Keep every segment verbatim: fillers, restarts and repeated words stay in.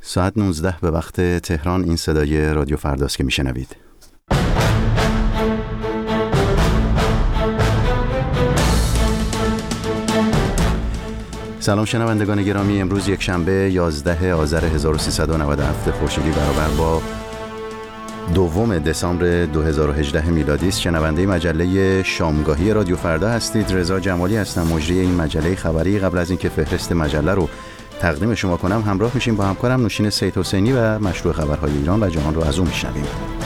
ساعت نوزده به وقت تهران. این صدای رادیو فرداست که میشنوید. سلام شنوندگان گرامی، امروز یک شنبه یازده آذر هزار و سیصد و نود و هفت خورشیدی برابر با دوم دسامبر دو هزار و هجده میلادی است. شنونده مجله شامگاهی رادیو فردا هستید. رضا جمالی هستم، مجری این مجله خبری. قبل از اینکه فهرست مجله رو تقدیم شما کنم، همراه میشیم با همکارم نوشین سید حسینی و مشروع خبرهای ایران و جهان رو از اون میشنویم.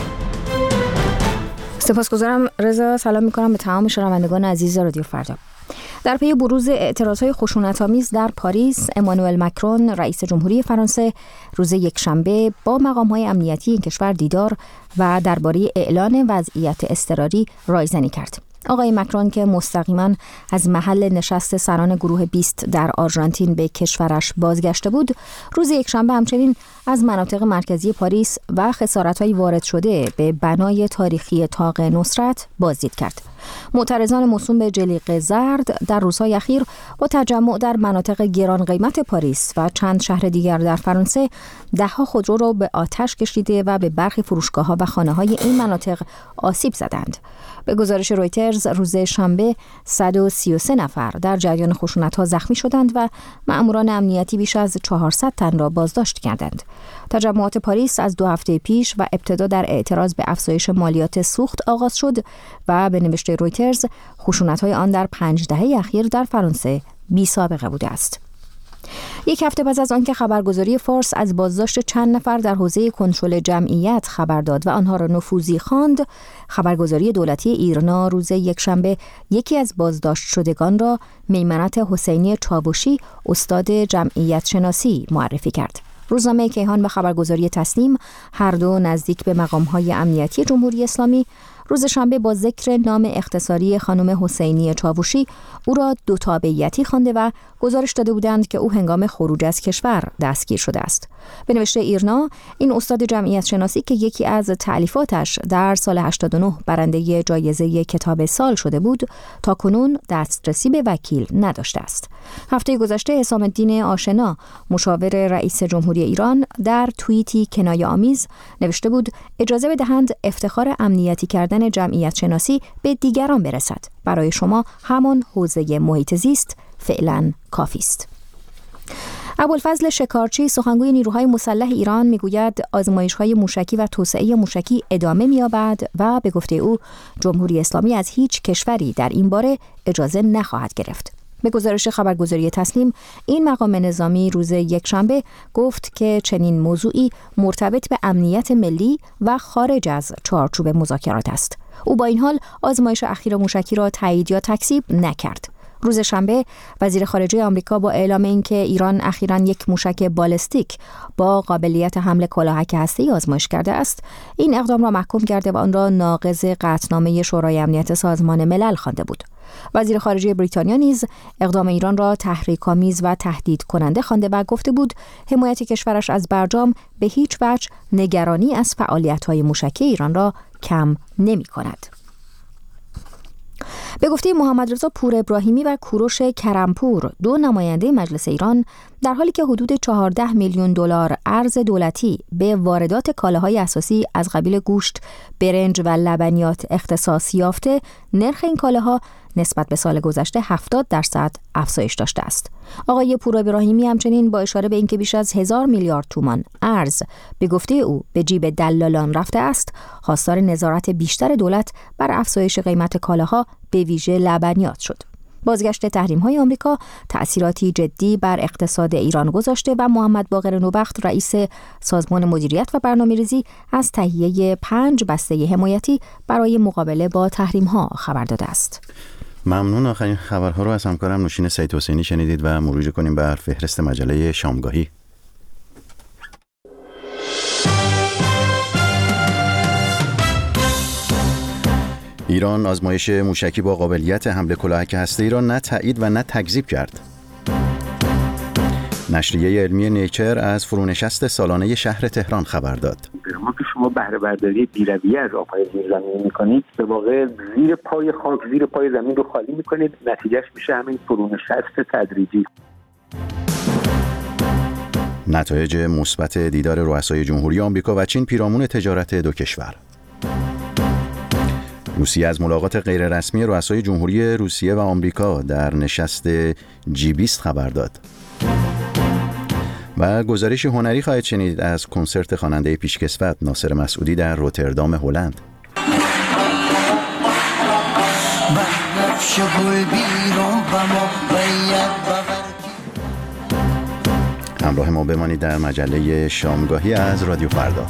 سپاسگزارم رضا. سلام میکنم به تمام شنوندگان عزیز رادیو فردا. در پی بروز اعتراضهای خشونت‌آمیز در پاریس، امانوئل مکرون رئیس جمهوری فرانسه روز یکشنبه با مقام‌های امنیتی این کشور دیدار و درباره اعلان وضعیت اضطراری رایزنی کرد. آقای مکرون که مستقیما از محل نشست سران گروه بیست در آرژانتین به کشورش بازگشته بود، روز یکشنبه همچنین از مناطق مرکزی پاریس و خسارت‌های وارد شده به بنای تاریخی طاق نصرت بازدید کرد. معترضان موسوم به جلیقه زرد در روزهای اخیر با تجمع در مناطق گران قیمت پاریس و چند شهر دیگر در فرانسه دهها خودرو را به آتش کشیده و به برخی فروشگاه‌ها و خانه‌های این مناطق آسیب زدند. به گزارش رویترز روز شنبه صد و سی و سه نفر در جریان خشونت‌ها زخمی شدند و مأموران امنیتی بیش از چهارصد تن را بازداشت کردند. تجمعات پاریس از دو هفته پیش و ابتدا در اعتراض به افزایش مالیات سوخت آغاز شد و به نوشته رویترز خشونت‌های آن در پنج دهه اخیر در فرانسه بی سابقه بوده است. یک هفته پس از آنکه خبرگزاری فارس از بازداشت چند نفر در حوزه کنترل جمعیت خبر داد و آنها را نفوذی خواند، خبرگزاری دولتی ایرنا روز یکشنبه یکی از بازداشت شدگان را میمنت حسینی چاوشی استاد جمعیت شناسی معرفی کرد. روزنامه کیهان و خبرگزاری تسنیم هر دو نزدیک به مقام‌های امنیتی جمهوری اسلامی روز شنبه با ذکر نام اختصاری خانم حسینی چاوشی او را دو تابعیتی خوانده و گزارش داده بودند که او هنگام خروج از کشور دستگیر شده است. به نوشته ایرنا، این استاد جمعیت شناسی که یکی از تألیفاتش در سال هشتاد و نه برنده جایزه کتاب سال شده بود، تا کنون دسترسی به وکیل نداشته است. هفته گذشته حسام الدین آشنا، مشاور رئیس جمهوری ایران، در توییتی کنایه آمیز نوشته بود اجازه بدهند افتخار امنیتی کردن جمعیت شناسی به دیگران برسد. برای شما همان حوزه محیط زیست فعلا کافی است. ابوالفضل شکارچی، سخنگوی نیروهای مسلح ایران، میگوید آزمایش‌های موشکی و توسعه موشکی ادامه می‌یابد و به گفته او جمهوری اسلامی از هیچ کشوری در این باره اجازه نخواهد گرفت. به گزارش خبرگزاری تسنیم، این مقام نظامی روز یکشنبه گفت که چنین موضوعی مرتبط به امنیت ملی و خارج از چارچوب مذاکرات است. او با این حال آزمایش اخیر موشکی را تایید یا تکذیب نکرد. روز شنبه وزیر خارجه آمریکا با اعلام اینکه ایران اخیراً یک موشک بالستیک با قابلیت حمل کلاهک هسته‌ای آزمایش کرده است، این اقدام را محکوم کرده و آن را ناقض قطعنامه شورای امنیت سازمان ملل خوانده بود. وزیر خارجه بریتانیا نیز اقدام ایران را تحریک‌آمیز و تهدید کننده خوانده و گفته بود حمایت کشورش از برجام به هیچ وجه نگرانی از فعالیت‌های موشکی ایران را کم نمی‌کند. به گفته محمد رضا پور ابراهیمی و کوروش کرمپور، دو نماینده مجلس ایران، در حالی که حدود چهارده میلیون دلار ارز دولتی به واردات کالاهای اساسی از قبیل گوشت، برنج و لبنیات اختصاص یافته، نرخ این کالاها نسبت به سال گذشته هفتاد درصد افزایش داشته است. آقای پور ابراهیمی همچنین با اشاره به اینکه بیش از هزار میلیارد تومان ارز به گفته او به جیب دلالان رفته است، خواستار نظارت بیشتر دولت بر افزایش قیمت کالاها به ویژه لبنیات شد. بازگشت تحریم‌های آمریکا تأثیراتی جدی بر اقتصاد ایران گذاشته و محمد باقر نوبخت، رئیس سازمان مدیریت و برنامه‌ریزی، از تهیه پنج بسته حمایتی برای مقابله با تحریم‌ها خبر داده است. ممنون. آخرین خبرها رو از همکارم نوشین سید حسینی شنیدید و مروج کنیم بر فهرست مجله شامگاهی. ایران آزمایش موشکی با قابلیت حمل کلاهک هسته‌ای را نه تایید و نه تکذیب کرد. نشریه علمی نیچر از فرونشست سالانه شهر تهران خبر داد. ما که شما بهره برداری بی‌رویه از آب‌های زیرزمینی می‌کنید، به واقع زیر پای خاک، زیر پای زمین رو خالی می‌کنید، نتیجهش میشه همین فرونشست تدریجی. نتایج مثبت دیدار رؤسای جمهوری آمریکا و چین پیرامون تجارت دو کشور. روسیه از ملاقات غیررسمی رؤسای جمهوری روسیه و آمریکا در نشست جی بیست خبر داد. و گزارش هنری خواهید شنید از کنسرت خواننده پیشکسوت ناصر مسعودی در روتردام هلند. همراه ما بمانید در مجله شامگاهی از رادیو فردا.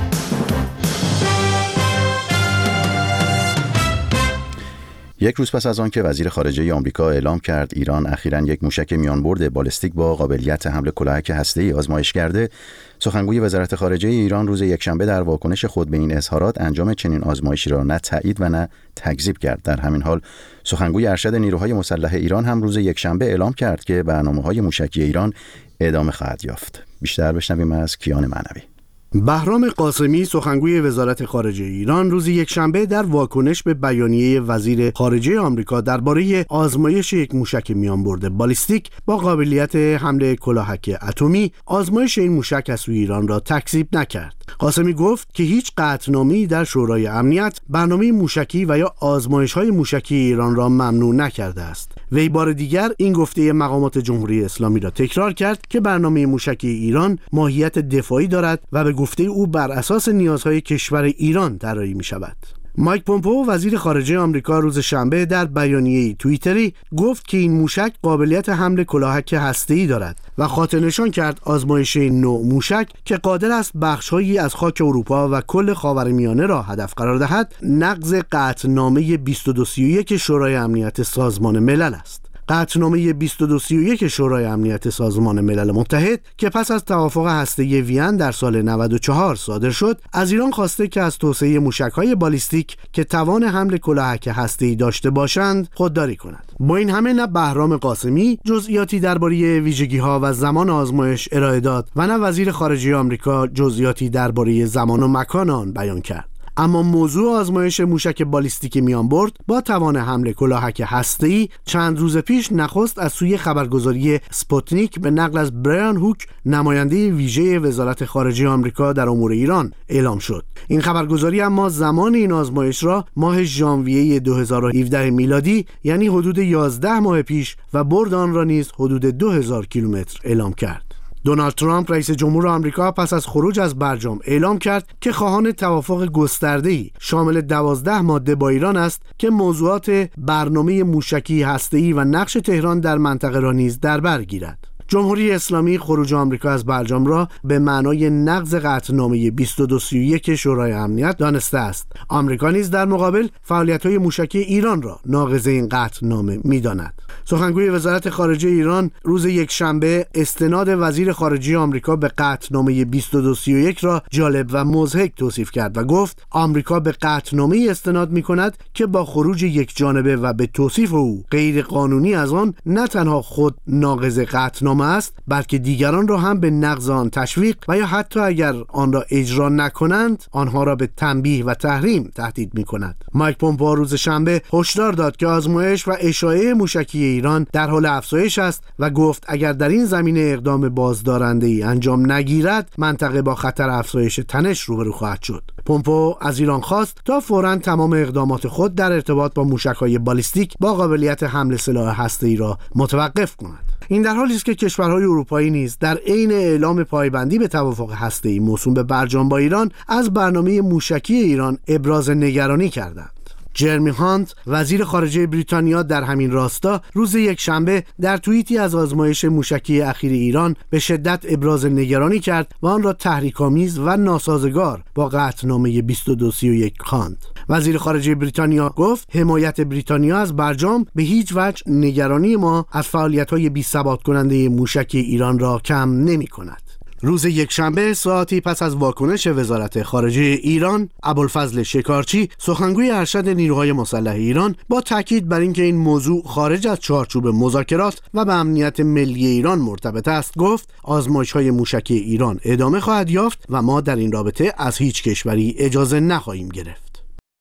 یک روز پس از آن که وزیر خارجه آمریکا اعلام کرد ایران اخیراً یک موشک میانبرد بالستیک با قابلیت حمل کلاهک هسته‌ای آزمایش کرده، سخنگوی وزارت خارجه ایران روز یکشنبه در واکنش خود به این اظهارات انجام چنین آزمایشی را نه تایید و نه تکذیب کرد. در همین حال سخنگوی ارشد نیروهای مسلح ایران هم روز یکشنبه اعلام کرد که برنامه‌های موشکی ایران ادامه خواهد یافت. بیشتر بشنویم از کیان معنوی. بهرام قاسمی سخنگوی وزارت خارجه ایران روز یکشنبه در واکنش به بیانیه وزیر خارجه آمریکا درباره آزمایش یک موشک میانبرد بالستیک با قابلیت حمل کلاهک اتمی آزمایش این موشک از سوی ایران را تکذیب نکرد. قاسمی گفت که هیچ قطعنامه‌ای در شورای امنیت برنامه موشکی و یا آزمایش‌های موشکی ایران را ممنوع نکرده است. وی بار دیگر این گفته مقامات جمهوری اسلامی را تکرار کرد که برنامه موشکی ایران ماهیت دفاعی دارد و به گفته او بر اساس نیازهای کشور ایران طراحی می‌شود. مایک پومپئو وزیر خارجه آمریکا روز شنبه در بیانیه توییتری گفت که این موشک قابلیت حمل کلاهک هسته‌ای دارد و خاطر نشان کرد آزمایش این نوع موشک که قادر است بخش‌هایی از خاک اروپا و کل خاورمیانه را هدف قرار دهد، نقض قطعنامه بیست و دو سی و یک شورای امنیت سازمان ملل است. قطعنامه بیست و دو سی و یک شورای امنیت سازمان ملل متحد که پس از توافق هسته‌ای وین در سال نود و چهار صادر شد، از ایران خواسته که از توسعه موشک‌های بالستیک که توان حمل کلاهک هسته‌ای داشته باشند خودداری کند. با این همه نه بهرام قاسمی جزئیاتی درباره ویژگی‌ها و زمان آزمایش ارائه داد و نه وزیر خارجه آمریکا جزئیاتی درباره زمان و مکان آن بیان کرد. اما موضوع آزمایش موشک بالستیک میانبرد با توان حمل کلاهک هسته‌ای چند روز پیش نخست از سوی خبرگزاری اسپوتنیک به نقل از برایان هوک نماینده ویژه وزارت خارجه آمریکا در امور ایران اعلام شد. این خبرگزاری اما زمان این آزمایش را ماه ژانویه دو هزار و هفده میلادی یعنی حدود یازده ماه پیش و برد آن را نیز حدود دو هزار کیلومتر اعلام کرد. دونالد ترامپ رئیس جمهور آمریکا پس از خروج از برجام اعلام کرد که خواهان توافق گسترده‌ای شامل دوازده ماده با ایران است که موضوعات برنامه موشکی هسته‌ای و نقش تهران در منطقه را نیز در بر گیرد. جمهوری اسلامی خروج آمریکا از برجام را به معنای نقض قطعنامه بیست و دو سی و یک شورای امنیت دانسته است. آمریکا نیز در مقابل فعالیت‌های موشکی ایران را ناقض این قطعنامه می‌داند. سخنگوی وزارت خارجه ایران روز یکشنبه استناد وزیر خارجه آمریکا به قطعنامه بیست و دو سی و یک را جالب و مضحک توصیف کرد و گفت آمریکا به قطعنامه‌ای استناد می‌کند که با خروج یک جانبه و به توصیف او غیر قانونی از آن نه تنها خود ناقض قطعنامه است بلکه دیگران را هم به نقض آن تشویق و یا حتی اگر آن را اجرا نکنند آنها را به تنبیه و تحریم تهدید می‌کند. مایک پومپئو روز شنبه هشدار داد که آزمایش و اشاعه موشکی ایران در حال افزایش است و گفت اگر در این زمینه اقدام بازدارنده‌ای انجام نگیرد منطقه با خطر افزایش تنش روبرو خواهد شد. پومپئو از ایران خواست تا فوراً تمام اقدامات خود در ارتباط با موشک‌های بالستیک با قابلیت حمل سلاح هسته‌ای را متوقف کند. این در حالی است که کشورهای اروپایی نیز در عین اعلام پایبندی به توافق هسته‌ای موسوم به برجام با ایران از برنامه موشکی ایران ابراز نگرانی کردند. جرمی هانت وزیر خارجه بریتانیا در همین راستا روز یکشنبه در توییتی از آزمایش موشکی اخیر ایران به شدت ابراز نگرانی کرد و آن را تحریک‌آمیز و ناسازگار با قطعنامه بیست و دو سی و یک خواند. وزیر خارجه بریتانیا گفت حمایت بریتانیا از برجام به هیچ وجه نگرانی ما از فعالیت‌های بی‌ثبات کننده موشکی ایران را کم نمی‌کند. روز یکشنبه ساعتی پس از واکنش وزارت خارجه ایران، ابوالفضل شکارچی سخنگوی ارشد نیروهای مسلح ایران با تاکید بر اینکه این موضوع خارج از چارچوب مذاکرات و به امنیت ملی ایران مرتبط است گفت آزمایش‌های موشکی ایران ادامه خواهد یافت و ما در این رابطه از هیچ کشوری اجازه نخواهیم گرفت.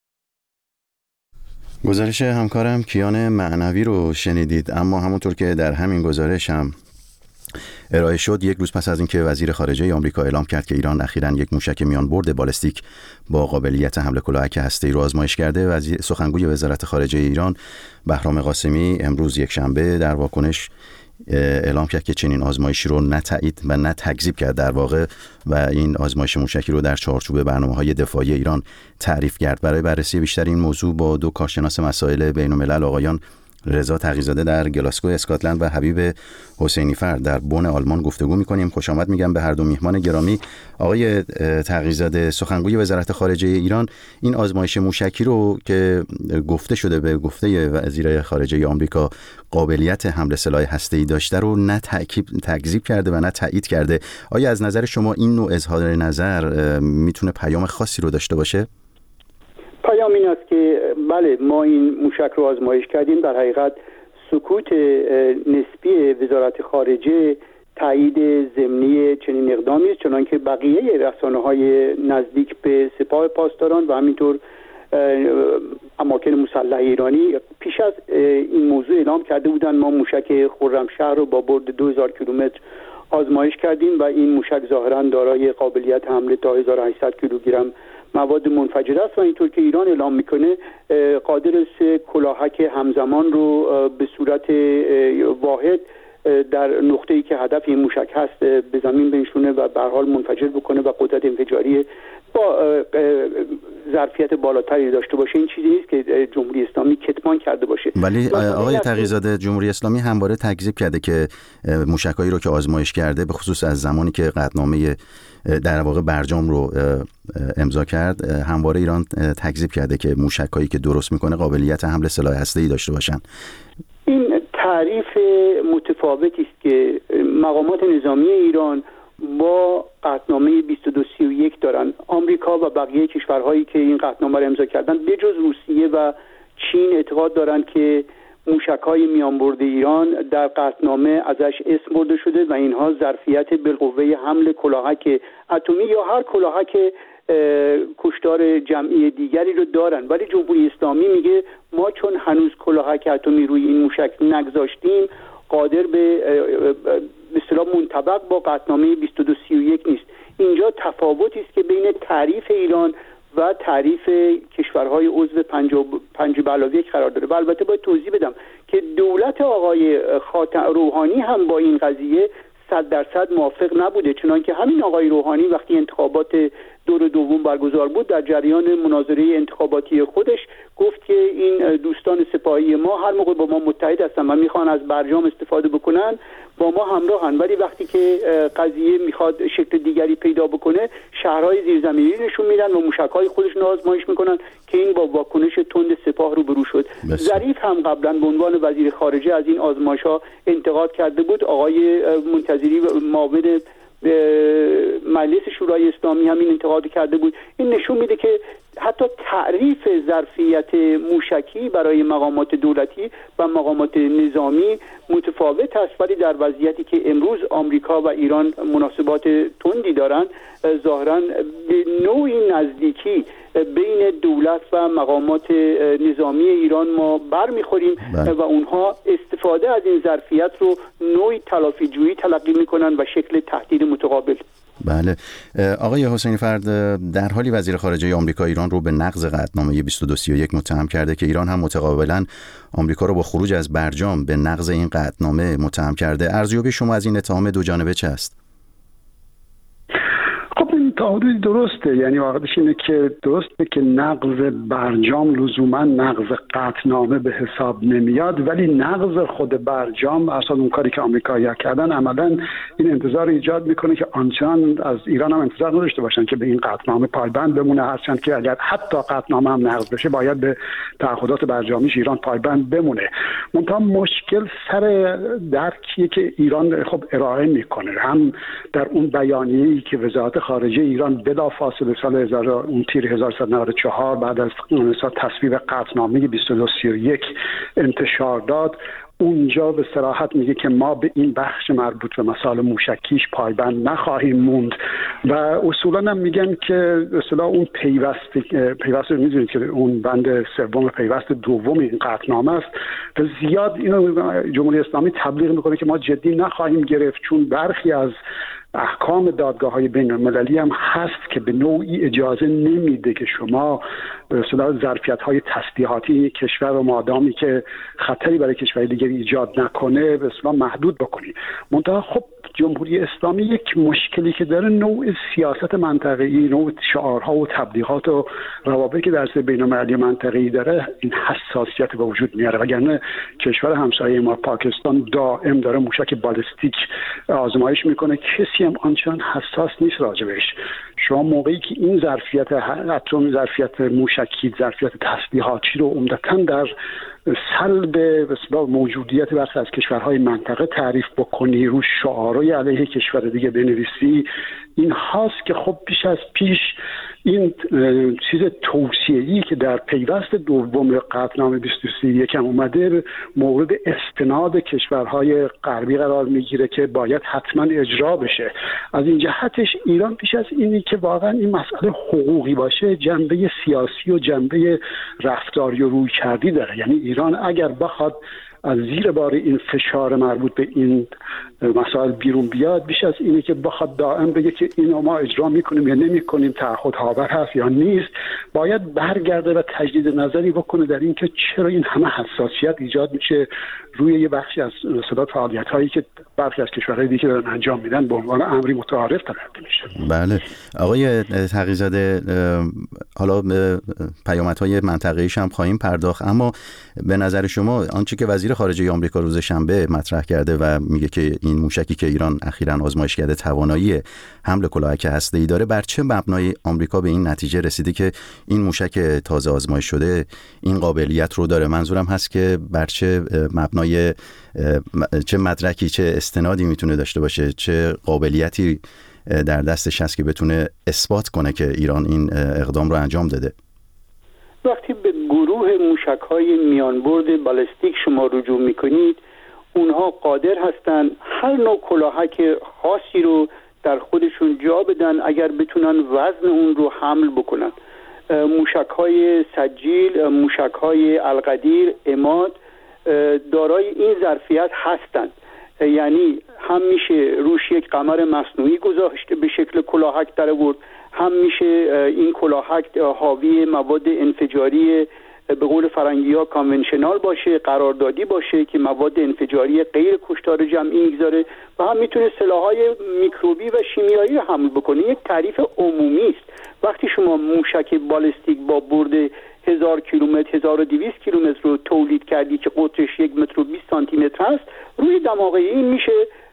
گزارش همکارم کیان معنوی رو شنیدید، اما همونطور که در همین گزارش هم ارائه شد یک روز پس از اینکه وزیر خارجه آمریکا اعلام کرد که ایران اخیراً یک موشک میانبرد بالستیک با قابلیت حمله کلاهک هسته‌ای رو آزمایش کرده. وزیر سخنگوی وزارت خارجه ایران بهرام قاسمی امروز یکشنبه در واکنش اعلام کرد که چنین آزمایشی رو نه تایید و نه تکذیب کرد در واقع و این آزمایش موشکی رو در چارچوب برنامه‌های دفاعی ایران تعریف کرد. برای بررسی بیشتر این موضوع با دو کارشناس مسائل بین‌الملل آقایان رضا تقی‌زاده در گلاسگو اسکاتلند و حبیب حسینی فرد در بن آلمان گفتگو می‌کنیم. خوش آمد میگم به هر دو میهمان گرامی. آقای تقی‌زاده، سخنگوی وزارت خارجه ایران این آزمایش موشکی رو که گفته شده به گفته وزیر خارجه آمریکا قابلیت حمل سلاح هسته‌ای داشته رو نه تکذیب کرده و نه تایید کرده. آیا از نظر شما این نوع اظهار نظر میتونه پیام خاصی رو داشته باشه؟ پیام این است که بله ما این موشک رو آزمایش کردیم. در حقیقت سکوت نسبی وزارت خارجه تایید ضمنی چنین اقدامی است، چنانکه بقیه رسانه‌های نزدیک به سپاه پاسداران و همینطور اماکن مسلح ایرانی پیش از این موضوع اعلام کرده بودند ما موشک خرمشهر رو با برد دو هزار کیلومتر آزمایش کردیم و این موشک ظاهراً دارای قابلیت حمله تا هزار و هشتصد کیلوگرم مواد منفجره است و اینطور که ایران اعلام میکنه قادر است کلاهک همزمان رو به صورت واحد در نقطه‌ای که هدف این موشک هست به زمین بنشونه و به هر حال منفجر بکنه و قدرت انفجاری با ظرفیت بالاتری داشته باشه. این چیزی نیست که جمهوری اسلامی کتمان کرده باشه. ولی آقای تقی‌زاده جمهوری اسلامی همواره تکذیب کرده که موشکایی رو که آزمایش کرده به خصوص از زمانی که قطعنامه در واقع برجام رو امضا کرد همواره ایران تکذیب کرده که موشکایی که درست میکنه قابلیت حمل سلاح هسته‌ای داشته باشن. این تعریف متفاوتی است که مقامات نظامی ایران با قطعنامه بیست و دو سی و یک دارن. آمریکا و بقیه کشورهایی که این قطعنامه رو امضا کردن بجز روسیه و چین اعتقاد دارن که موشک‌های میانبرد ایران در قطعنامه ازش اسم برده شده و اینها ظرفیت بالقوه حمل کلاهک اتمی یا هر کلاهک کشتار جمعی دیگری رو دارن. ولی جمهوری اسلامی میگه ما چون هنوز کلاهک اتمی روی این موشک نگذاشتیم قادر به به اصطلاح منطبق با قطعنامه بیست و دو سی و یک نیست. اینجا تفاوتی است که بین تعریف ایران و تعریف کشورهای عضو پنج به علاوه یک قرار داره. و البته باید توضیح بدم که دولت آقای خاتم روحانی هم با این قضیه صد درصد موافق نبوده، چنانکه همین آقای روحانی وقتی انتخابات دور دوم برگزار بود در جریان مناظره انتخاباتی خودش گفت که این دوستان سپاهی ما هر موقع با ما متحد هستن و میخوان از برجام استفاده بکنن با ما همراهن، ولی وقتی که قضیه میخواد شکل دیگری پیدا بکنه شهرهای زیرزمینی نشون میدن و موشک‌های خودشون آزمایش میکنن که این با واکنش تند سپاه روبرو شد. ظریف هم قبلا به عنوان وزیر خارجه از این آزمایش‌ها انتقاد کرده بود. آقای منتظری معاون مجلس شورای اسلامی همین انتقاد کرده بود. این نشون میده که حتی تعریف ظرفیت موشکی برای مقامات دولتی و مقامات نظامی متفاوت است، ولی در وضعیتی که امروز آمریکا و ایران مناسبات تندی دارند ظاهراً به نوعی نزدیکی بین دولت و مقامات نظامی ایران ما برمیخوریم و اونها استفاده از این ظرفیت رو نوعی تلافی جویی تلقی میکنن و شکل تهدید متقابل. بله آقای حسینی فرد، در حالی وزیر خارجه آمریکا ایران رو به نقض قطعنامه بیست و دو سی و یک متهم کرده که ایران هم متقابلا آمریکا رو با خروج از برجام به نقض این قطعنامه متهم کرده. ارزیابی شما از این اتهام دو جانبه چه است؟ خب این تا حدودی درسته، یعنی واقعش اینه که درسته که نقض برجام لزوما نقض قطعنامه به حساب نمیاد، ولی نقض خود برجام اصلا اون کاری که آمریکایی‌ها کردن عملا این انتظار ایجاد میکنه که آنچنان از ایران هم انتظار نداشته باشن که به این قطعنامه پایبند بمونه، هرچند که اگر حتی قطعنامه هم نقض بشه باید به تعهدات برجامیش ایران پایبند بمونه. منتها مشکل سر درکیه که ایران خب ارائه میکنه، هم در اون بیانیه‌ای که وزارت خارجه ایران بلافاصله سال هزار اون تیر هزار و سیصد و نود و چهار بعد از تصویب قطعنامه بیست و دو سی و یک انتشار داد، اونجا به صراحت میگه که ما به این بخش مربوط به مسائل موشکیش پایبند نخواهیم موند و اصولا هم میگن که اصولا اون پیوست پیوست رو میدونید که اون بند سوم پیوست دوم این قطعنامه است که زیاد اینو جمهوری اسلامی تبلیغ میکنه که ما جدی نخواهیم گرفت، چون برخی از احکام دادگاه‌های بین‌المللی هم هست که به نوعی اجازه نمیده که شما به اصطلاح ظرفیت‌های تسلیحاتی کشور رو مادامی که خطری برای کشور دیگری ایجاد نکنه به اصطلاح محدود بکنی. منتها خب جمهوری اسلامی یک مشکلی که داره نوع سیاست منطقه‌ای، نوع شعارها و تبلیغات و روابطی که در سطح بین‌المللی منطقه‌ای داره، این حساسیت به وجود میاره. وگرنه کشور همسایه ما پاکستان دائم داره موشک بالستیک آزمایش میکنه، کسی هم آنچنان حساس نیست راجع بهش. شما موقعی که این ظرفیت اتم، ظرفیت موشکی، ظرفیت تسلیحاتی رو عمدتاً در سلب به اصطلاح موجودیت برخی از کشورهای منطقه تعریف بکنی، رو شعارهای علیه کشور دیگه بنویسی، این هاست که خب بیش از پیش این چیز توصیه‌ای که در پیوست دوم قطعنامه بیست و سه یک هم اومده مورد استناد کشورهای غربی قرار میگیره که باید حتما اجرا بشه. از این جهتش ایران پیش از اینی که واقعا این مسئله حقوقی باشه، جنبه سیاسی و جنبه رفتاری و رویکردی داره. یعنی ایران اگر بخواد از زیر بار این فشار مربوط به این مسائل بیرون بیاد، بیش از اینه که بخواد دائم بگه که اینو ما اجرا میکنیم یا نمیکنیم، تعهد هاور هست یا نیست، باید برگرده و تجدید نظری بکنه در این که چرا این همه حساسیت ایجاد میشه روی یه بخشی از صدا فعالیت هایی که برخی از کشورهای دیگه دارن انجام میدن به عنوان امری متعارف تلقی میشه. بله آقای تقی‌زاده، حالا پیامدهای منطقه‌ایش هم خواهیم پرداخت، اما به نظر شما آنچه که وزیر خارجه آمریکا روز شنبه مطرح کرده و میگه که این موشکی که ایران اخیراً آزمایش کرده توانایی حمل کلاهک هسته‌ای داره، بر چه مبنای آمریکا به این نتیجه رسیده که این موشک تازه آزمایش شده این قابلیت رو داره؟ منظورم هست که بر چه مبنای، چه مدرکی، چه استنادی میتونه داشته باشه، چه قابلیتی در دستش هست که بتونه اثبات کنه که ایران این اقدام رو انجام داده؟ وقتی به گروه موشک‌های میانبرد بالستیک شما رجوع میکنید، اونها قادر هستن هر نوع کلاهک خاصی رو در خودشون جا بدن اگر بتونن وزن اون رو حمل بکنن. موشک‌های سجیل، موشک‌های القدیر، عماد دارای این ظرفیت هستند. یعنی هم میشه روش یک قمر مصنوعی گذاشته به شکل کلاهک در آورد، هم میشه این کلاهک حاوی مواد انفجاری به قول فرنگی ها کانونشنال باشه، قراردادی باشه که مواد انفجاری غیر کشتار جمعی میگذاره، و هم میتونه سلاح‌های میکروبی و شیمیایی رو حمل بکنه. یک تعریف عمومی است. وقتی شما موشک بالستیک با برد هزار کیلومتر، هزار و دویست کیلومتر رو تولید کردی که قطرش یک متر و بیست سانتی متر است، روی دماغه این میشه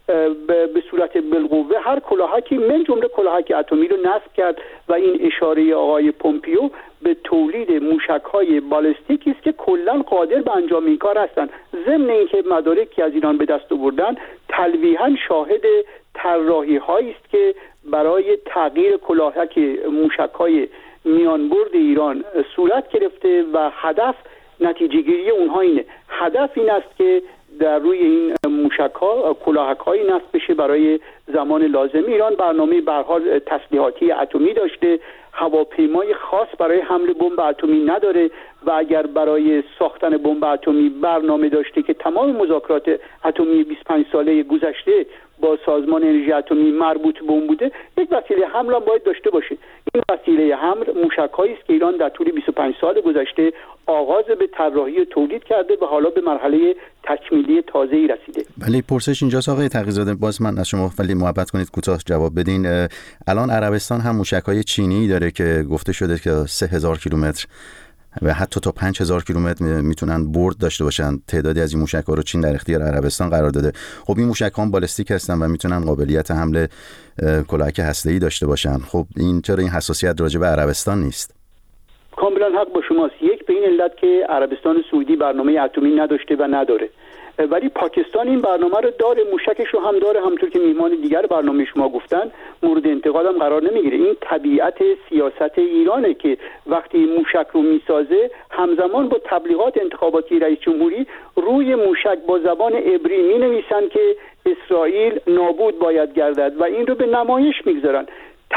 به صورت بالقوه هر کلاهکی من جمله کلاهک اتمی رو نصب کرد و این اشاره آقای پومپیو به تولید موشک‌های بالستیکی است که کلاً قادر به انجام این کار هستند. ضمن اینکه مدارکی از ایران به دست آوردن، تلویحاً شاهد طراحی‌هایی است که برای تغییر کلاهک موشک‌های میانبرد ایران صورت گرفته و هدف نتیجه گیری اونها اینه. هدف این است که در روی این موشک‌ها کلاهک‌هایی نصب بشه برای زمان لازم. ایران برنامه به هر حال تسلیحاتی اتمی داشته، هواپیمای خاص برای حمل بمب اتمی نداره و اگر برای ساختن بمب اتمی برنامه داشته که تمام مذاکرات اتمی بیست و پنج ساله گذشته با سازمان انرژی اتمی مربوط به اون بوده، یک وسیله حمل هم باید داشته باشه. این وسیله حمل موشک‌هایی است که ایران در طول بیست و پنج سال گذشته آغاز به طراحی تولید کرده و حالا به مرحله تکمیلی تازه‌ای رسیده. ولی پرسش اینجاست آقای تقی‌زاده، باز من از شما ولی محبت کنید کوتاه جواب بدین. الان عربستان هم موشک‌های چینی داره که گفته شده که سه هزار کیلومتر و حتی تا پنج هزار کیلومتر میتونن برد داشته باشن. تعدادی از این موشک‌ها رو چین در اختیار عربستان قرار داده. خب این موشک‌ها بالستیک هستن و میتونن قابلیت حمل کلاهک هسته‌ای داشته باشن. خب این چرا این حساسیت راجع به عربستان نیست؟ کاملا حق با شماست. یک به این علت که عربستان سعودی برنامه اتمی نداشته و نداره، ولی پاکستان این برنامه رو داره، موشکش رو هم داره، همونطور که میهمان دیگر برنامه شما گفتن مورد انتقاد هم قرار نمیگیره. این طبیعت سیاست ایرانه که وقتی موشک رو میسازه همزمان با تبلیغات انتخاباتی رئیس جمهوری روی موشک با زبان عبری مینویسن که اسرائیل نابود باید گردد و این رو به نمایش میگذارن.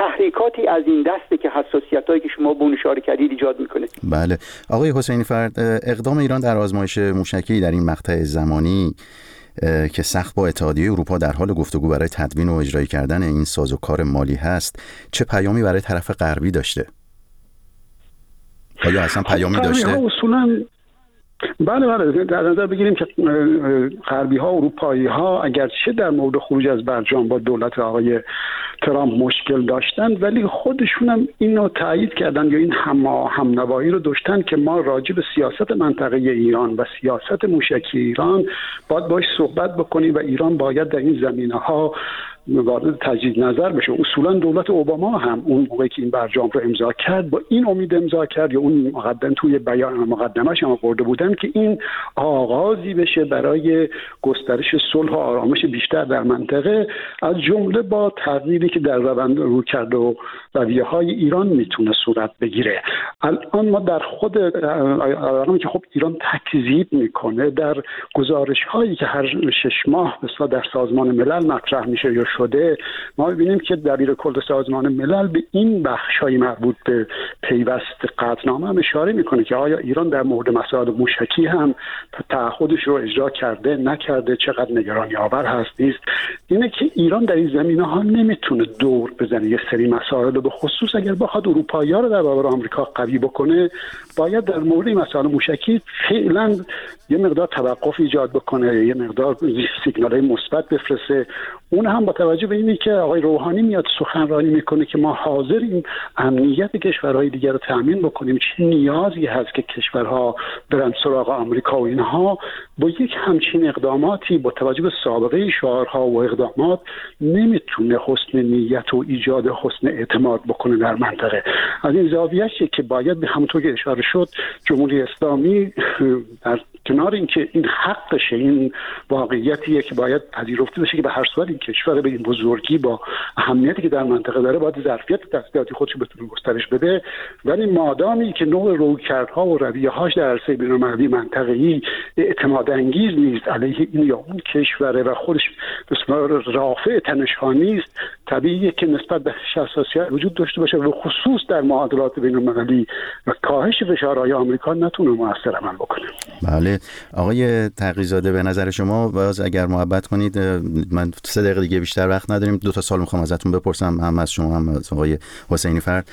تحریکاتی از این دسته که حساسیتایی که شما به اون اشاره کردید ایجاد میکنه. بله آقای حسینی فرد، اقدام ایران در آزمایش موشکی در این مقطع زمانی که سخت با اتحادیه اروپا در حال گفتگو برای تدوین و اجرایی کردن این سازوکار مالی هست، چه پیامی برای طرف غربی داشته؟ آیا اصلا پیامی داشته؟ اصولاً بله بله در نظر بگیریم که غربی ها اروپایی ها اگرچه در مورد خروج از برجام با دولت آقای ترامپ مشکل داشتن، ولی خودشون هم اینو تایید کردن یا این هم همنوایی رو داشتن که ما راجع به سیاست منطقه ایران و سیاست موشکی ایران باید باش صحبت بکنیم و ایران باید در این زمینه ها وارد تجدید نظر بشه. اصولا دولت اوباما هم اون موقعی که این برجام رو امضا کرد با این امید امضا کرد یا اون مقدم توی بیان مقدمش هم آورده بودن که این آغازی بشه برای گسترش صلح و آرامش بیشتر در منطقه، از جمله با تغییری که در روند رویکرد و رویه‌های ایران میتونه صورت بگیره. الان ما در خود رغم که خب ایران تکذیب میکنه در گزارش‌هایی که هر شش ماه مثلا در سازمان ملل مطرح میشه یا شده، ما می‌بینیم که دبیر کل سازمان ملل به این بخش‌های مربوط به پیوست قطعنامه هم اشاره میکنه که آیا ایران در مورد مسائل موشکی هم تعهدش رو اجرا کرده نکرده، چقدر نگرانی آور هست نیست. اینه که ایران در این زمینه‌ها نمیتونه دور بزنه یه سری مسائل، به خصوص اگر بخواد اروپایی‌ها رو در برابر آمریکا قوی بکنه، باید در مورد مسائل موشکی فعلا یه مقدار توقف ایجاد بکنه، یه مقدار سیگنال‌های مثبت بفرسته. اون هم با توجه به اینی که آقای روحانی میاد سخنرانی میکنه که ما حاضریم امنیت کشورهای دیگر رو تامین بکنیم، چه نیازی هست که کشورها برن سراغ آمریکا و اینها، با یک همچین اقداماتی با توجه به سابقه شعارها و اقدامات نمیتونه حسن نیت و ایجاد حسن اعتماد بکنه در منطقه. از این زاویه‌ای که باید به همونطور که اشاره شد جمهوری اسلامی در کنار اینکه این حقشه، این واقعیتیه که باید پذیرفته بشه که به هر صورت این کشور به این بزرگی با اهمیتی که در منطقه داره باید ظرفیت تسلیحاتی خودش بتونه گسترش بده، ولی مادامی که نوع رویکردها و رویه‌هاش در عرصه بین‌المللی منطقه‌ای اعتماد انگیز نیست علیه این یا اون کشوره و خودش بسیار رافع تنش‌ها نیست، طبیعیه که نسبت به حساسیت وجود داشته باشه و خصوص در معادلات بین‌المللی و کاهش فشارهای آمریکا نتونه مؤثر عمل بکنه. بله آقای تقی‌زاده، به نظر شما باز اگر محبت کنید، من سه دقیقه دیگه بیشتر وقت نداریم، دو تا سوال میخوام ازتون بپرسم، هم از شما هم از آقای حسینی فرد.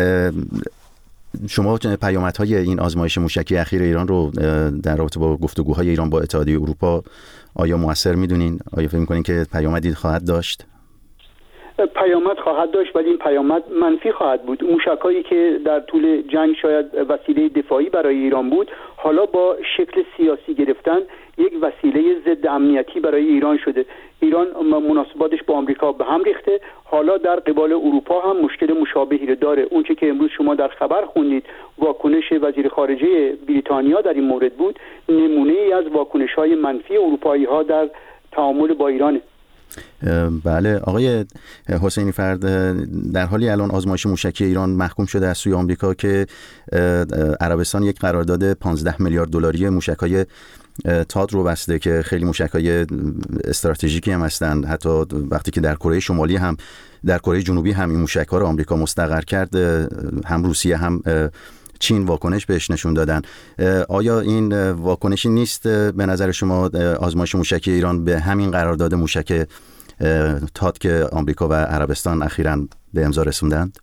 شما پیامدهای این آزمایش موشکی اخیر ایران رو در رابطه با گفتگوهای ایران با اتحادیه اروپا آیا مؤثر میدونین؟ آیا فکر می‌کنین که پیامدی خواهد داشت؟ پیامد خواهد داشت، ولی این پیامد منفی خواهد بود. موشکایی که در طول جنگ شاید وسیله دفاعی برای ایران بود، حالا با شکل سیاسی گرفتن یک وسیله ضد امنیتی برای ایران شده. ایران مناسباتش با آمریکا به هم ریخته، حالا در قبال اروپا هم مشکل مشابهی رو داره. اون چه که امروز شما در خبر خوندید واکنش وزیر خارجه بریتانیا در این مورد بود، نمونه ای از واکنش‌های منفی اروپایی‌ها در تعامل با ایران. بله آقای حسینی فرد، در حالی الان آزمایش موشکی ایران محکوم شده از سوی آمریکا که عربستان یک قرارداد پانزده میلیارد دلاری موشک‌های تاد رو بسته که خیلی موشک‌های استراتژیکی هم هستند. حتی وقتی که در کره شمالی هم در کره جنوبی هم این موشک‌ها رو آمریکا مستقر کرد، هم روسیه هم چین واکنش بهش نشون دادن. آیا این واکنشی نیست به نظر شما آزمایش موشکی ایران به همین قرارداد موشک تاد که آمریکا و عربستان اخیراً به امضا رسوندند؟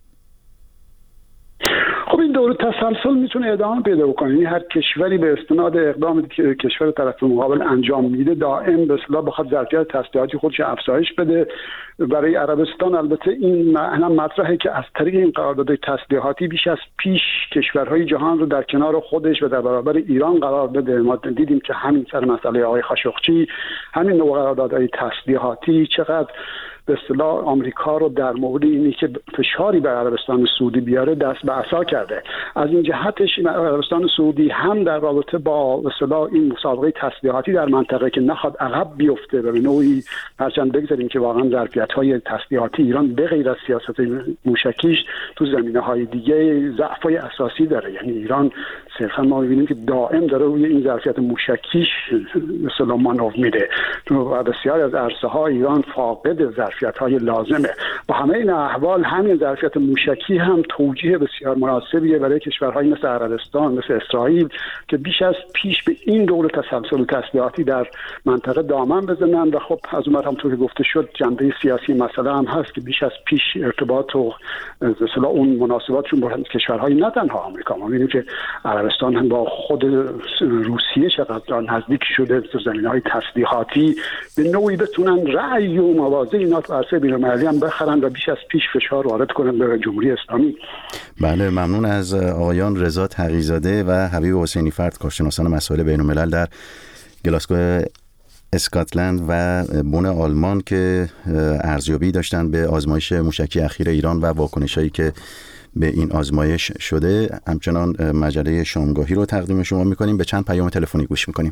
خب این دور تسلسل میتونه ادامه پیدا بکنه. یعنی هر کشوری به استناد اقدامی که کشور طرف مقابل انجام میده دائم به اصطلاح بخواد ظرفیت تسلیحاتی خودش افزایش بده. برای عربستان البته این معنا مطرحه که از طریق این قرارداد تسلیحاتی بیش از پیش کشورهای جهان رو در کنار خودش و در برابر ایران قرار بده. ما دیدیم که همین سر مسئله آقای خاشقچی، همین نوع قراردادهای تسلیحاتی چقدر به اصطلاح آمریکا رو در مورد اینی که فشاری بر عربستان سعودی بیاره دست به عصا کرده. از این جهتش عربستان سعودی هم در رابطه با به اصطلاح این مسابقه تسلیحاتی در منطقه که نخواد عقب بیفته و به نوعی هرچند بگذاریم که واقعا ظرفیت‌های تسلیحاتی ایران به غیر از سیاست موشکیش تو زمینه‌های دیگه ضعف‌های اساسی داره. یعنی ایران صرفا ما می‌بینیم که دائم داره روی این ظرفیت موشکیش به اصطلاح مانور میده. تو بسیاری از عرصه‌ها ایران فاقد ظرف ظرفیت‌های لازمه. با همه این احوال همین ظرفیت موشکی هم توجیه بسیار مناسبیه برای کشورهای مثل عربستان، مثل اسرائیل که بیش از پیش به این دور تسلسل تسلیحاتی در منطقه دامن بزنن و خب از اون همونطور که گفته شد جنبه سیاسی مسئله هم هست که بیش از پیش ارتباط و مثلا اون مناسباتشون با کشورهای نه تنها آمریکا، ما می‌بینیم که عربستان هم با خود روسیه چقدر نزدیک شده تو زمینه‌های تسلیحاتی به نوعی بتونن رأی و مواضع اینا تو عرصه بین‌المللی هم بخرن و بیش از پیش فشار وارد کنن به جمهوری اسلامی. بله، ممنون از آقایان رضا تقی‌زاده و حبیب حسینی فرد، کارشناسان مسائل بین‌الملل در گلاسگو اسکاتلند و بن آلمان که ارزیابی داشتن به آزمایش موشکی اخیر ایران و واکنش‌هایی که به این آزمایش شده. همچنان مجله شامگاهی رو تقدیم شما می‌کنیم. به چند پیام تلفنی گوش می‌کنیم.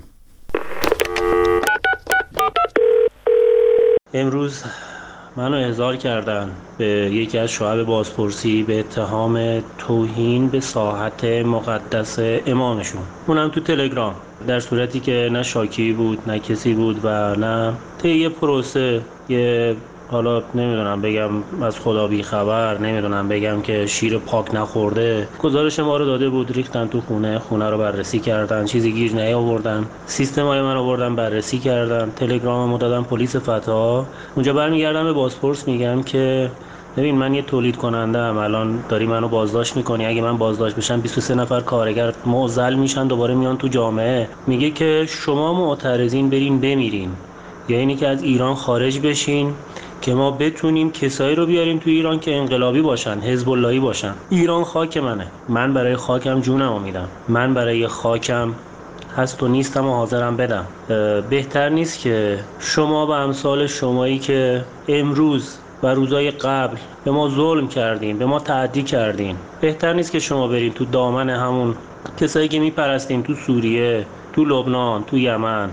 امروز منو احضار کردن به یکی از شعب بازپرسی به اتهام توهین به ساحت مقدس امامشون، اونم تو تلگرام، در صورتی که نه شاکی بود نه کسی بود و نه طی پروسه یه حالا نمیدونم بگم از خدا بی خبر، نمیدونم بگم که شیر پاک نخورده، گزارش ما رو داده بود، ریختن تو خونه، خونه رو بررسی کردن، چیزی گیر نیاوردن، سیستم های من آوردن بررسی کردن، تلگراممو دادن پلیس فتح. اونجا برمیگردم به بازپرس میگم که ببین من یه تولید کننده ام، الان داری منو بازداشت میکنی، اگه من بازداشت بشم بیست و سه نفر کارگر معضل میشن، دوباره میان تو جامعه. میگه که شما معترضین برین بمیرین، یا اینی که از ایران خارج بشین که ما بتونیم کسایی رو بیاریم تو ایران که انقلابی باشن، حزب اللهی باشن. ایران خاک منه، من برای خاکم جونمو میدم، من برای خاکم هست و نیستم و حاضرم بدم. بهتر نیست که شما به امثال شمایی که امروز و روزای قبل به ما ظلم کردین، به ما تعدی کردین، بهتر نیست که شما برین تو دامن همون کسایی که میپرستین تو سوریه، تو لبنان، تو یمن.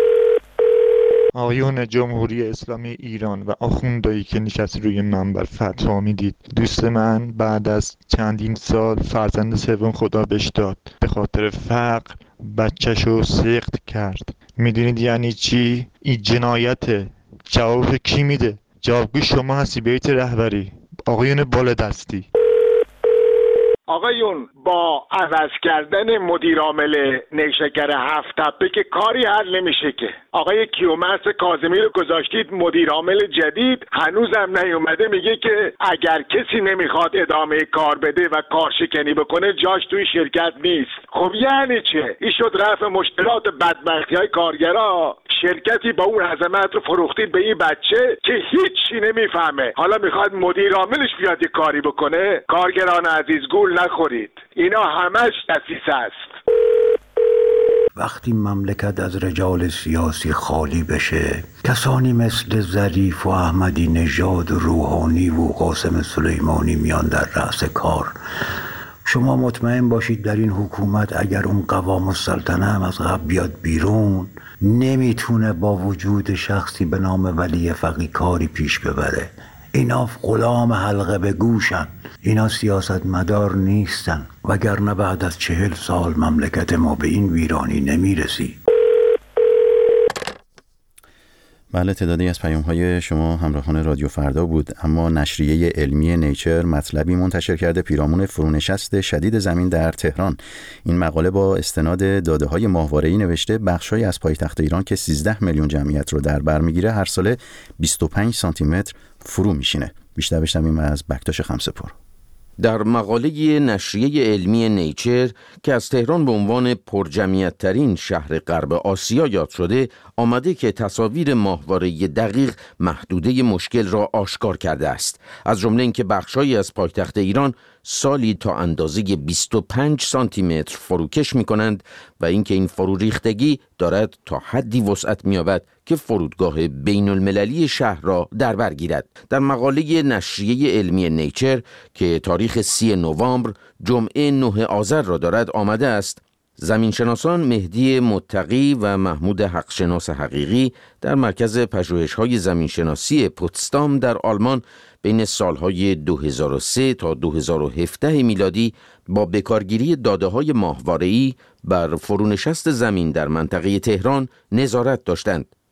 آقایون جمهوری اسلامی ایران و آخوندایی که نشست روی منبر فتوا میدید، دوست من بعد از چندین سال فرزند سوم خدا بهش داد، به خاطر فقر بچه‌شو سقط کرد. میدونید یعنی چی؟ این جنایته. جواب کی میده؟ جوابگوی شما هستی بیت رهبری، آقایون بالادستی. آقایون، با عوض کردن مدیر عامل نیشکر هفت تپه که کاری حل نمیشه که. آقای کیومرث کاظمی رو گذاشتید مدیر عامل جدید، هنوزم نیومده، میگه که اگر کسی نمیخواد ادامه کار بده و کارشکنی بکنه جاش توی شرکت نیست. خب یعنی چه؟ این شد رفع مشکلات بدبختی های کارگرا. شرکتی با اون عظمت رو فروختید به این بچه که هیچی نمیفهمه، حالا میخواد مدیر عاملش بیاد یه کاری بکنه. کارگران عزیز گول نخورید، اینا همش دسیسه است. وقتی مملکت از رجال سیاسی خالی بشه، کسانی مثل ظریف و احمدی نژاد و روحانی و قاسم سلیمانی میان در رأس کار، شما مطمئن باشید در این حکومت اگر اون قوام السلطنه هم از قبل بیاد بیرون، نمیتونه با وجود شخصی به نام ولی فقیه کاری پیش ببره. اینا غلام حلقه به گوشن، اینا سیاست مدار نیستن، وگرنه بعد از چهل سال مملکت ما به این ویرانی نمیرسی. بله، تعدادی از پیام‌های شما همراهان رادیو فردا بود. اما نشریه علمی نیچر مطلبی منتشر کرده پیرامون فرونشست شدید زمین در تهران. این مقاله با استناد داده‌های ماهواره‌ای نوشته بخش‌هایی از پایتخت ایران که سیزده میلیون جمعیت رو در بر می‌گیره هر ساله بیست و پنج سانتی متر فرو میشینه. بیشتر بشنویم از بکتاش خمسه‌پور. در مقاله نشریه علمی نیچر که از تهران به عنوان پرجمعیت ترین شهر غرب آسیا یاد شده، آمده که تصاویر ماهواره‌ای دقیق محدوده مشکل را آشکار کرده است. از جمله اینکه بخش‌هایی از پایتخت ایران سالی تا اندازه بیست و پنج سانتی متر فروکش می‌کنند و اینکه این فرو ریختگی دارد تا حدی وسعت می‌یابد که فرودگاه بین المللی شهر را در بر گیرد. در مقاله نشریه علمی نیچر که تاریخ سی نوامبر جمعه نه آذر را دارد آمده است: زمینشناسان مهدی متقی و محمود حقشناس حقیقی در مرکز پژوهش‌های زمینشناسی پوتسدام در آلمان بین سالهای دو هزار و سه تا دو هزار و هفده میلادی با بکارگیری داده‌های ماهواره‌ای بر فرونشست زمین در منطقه تهران نظارت داشتند.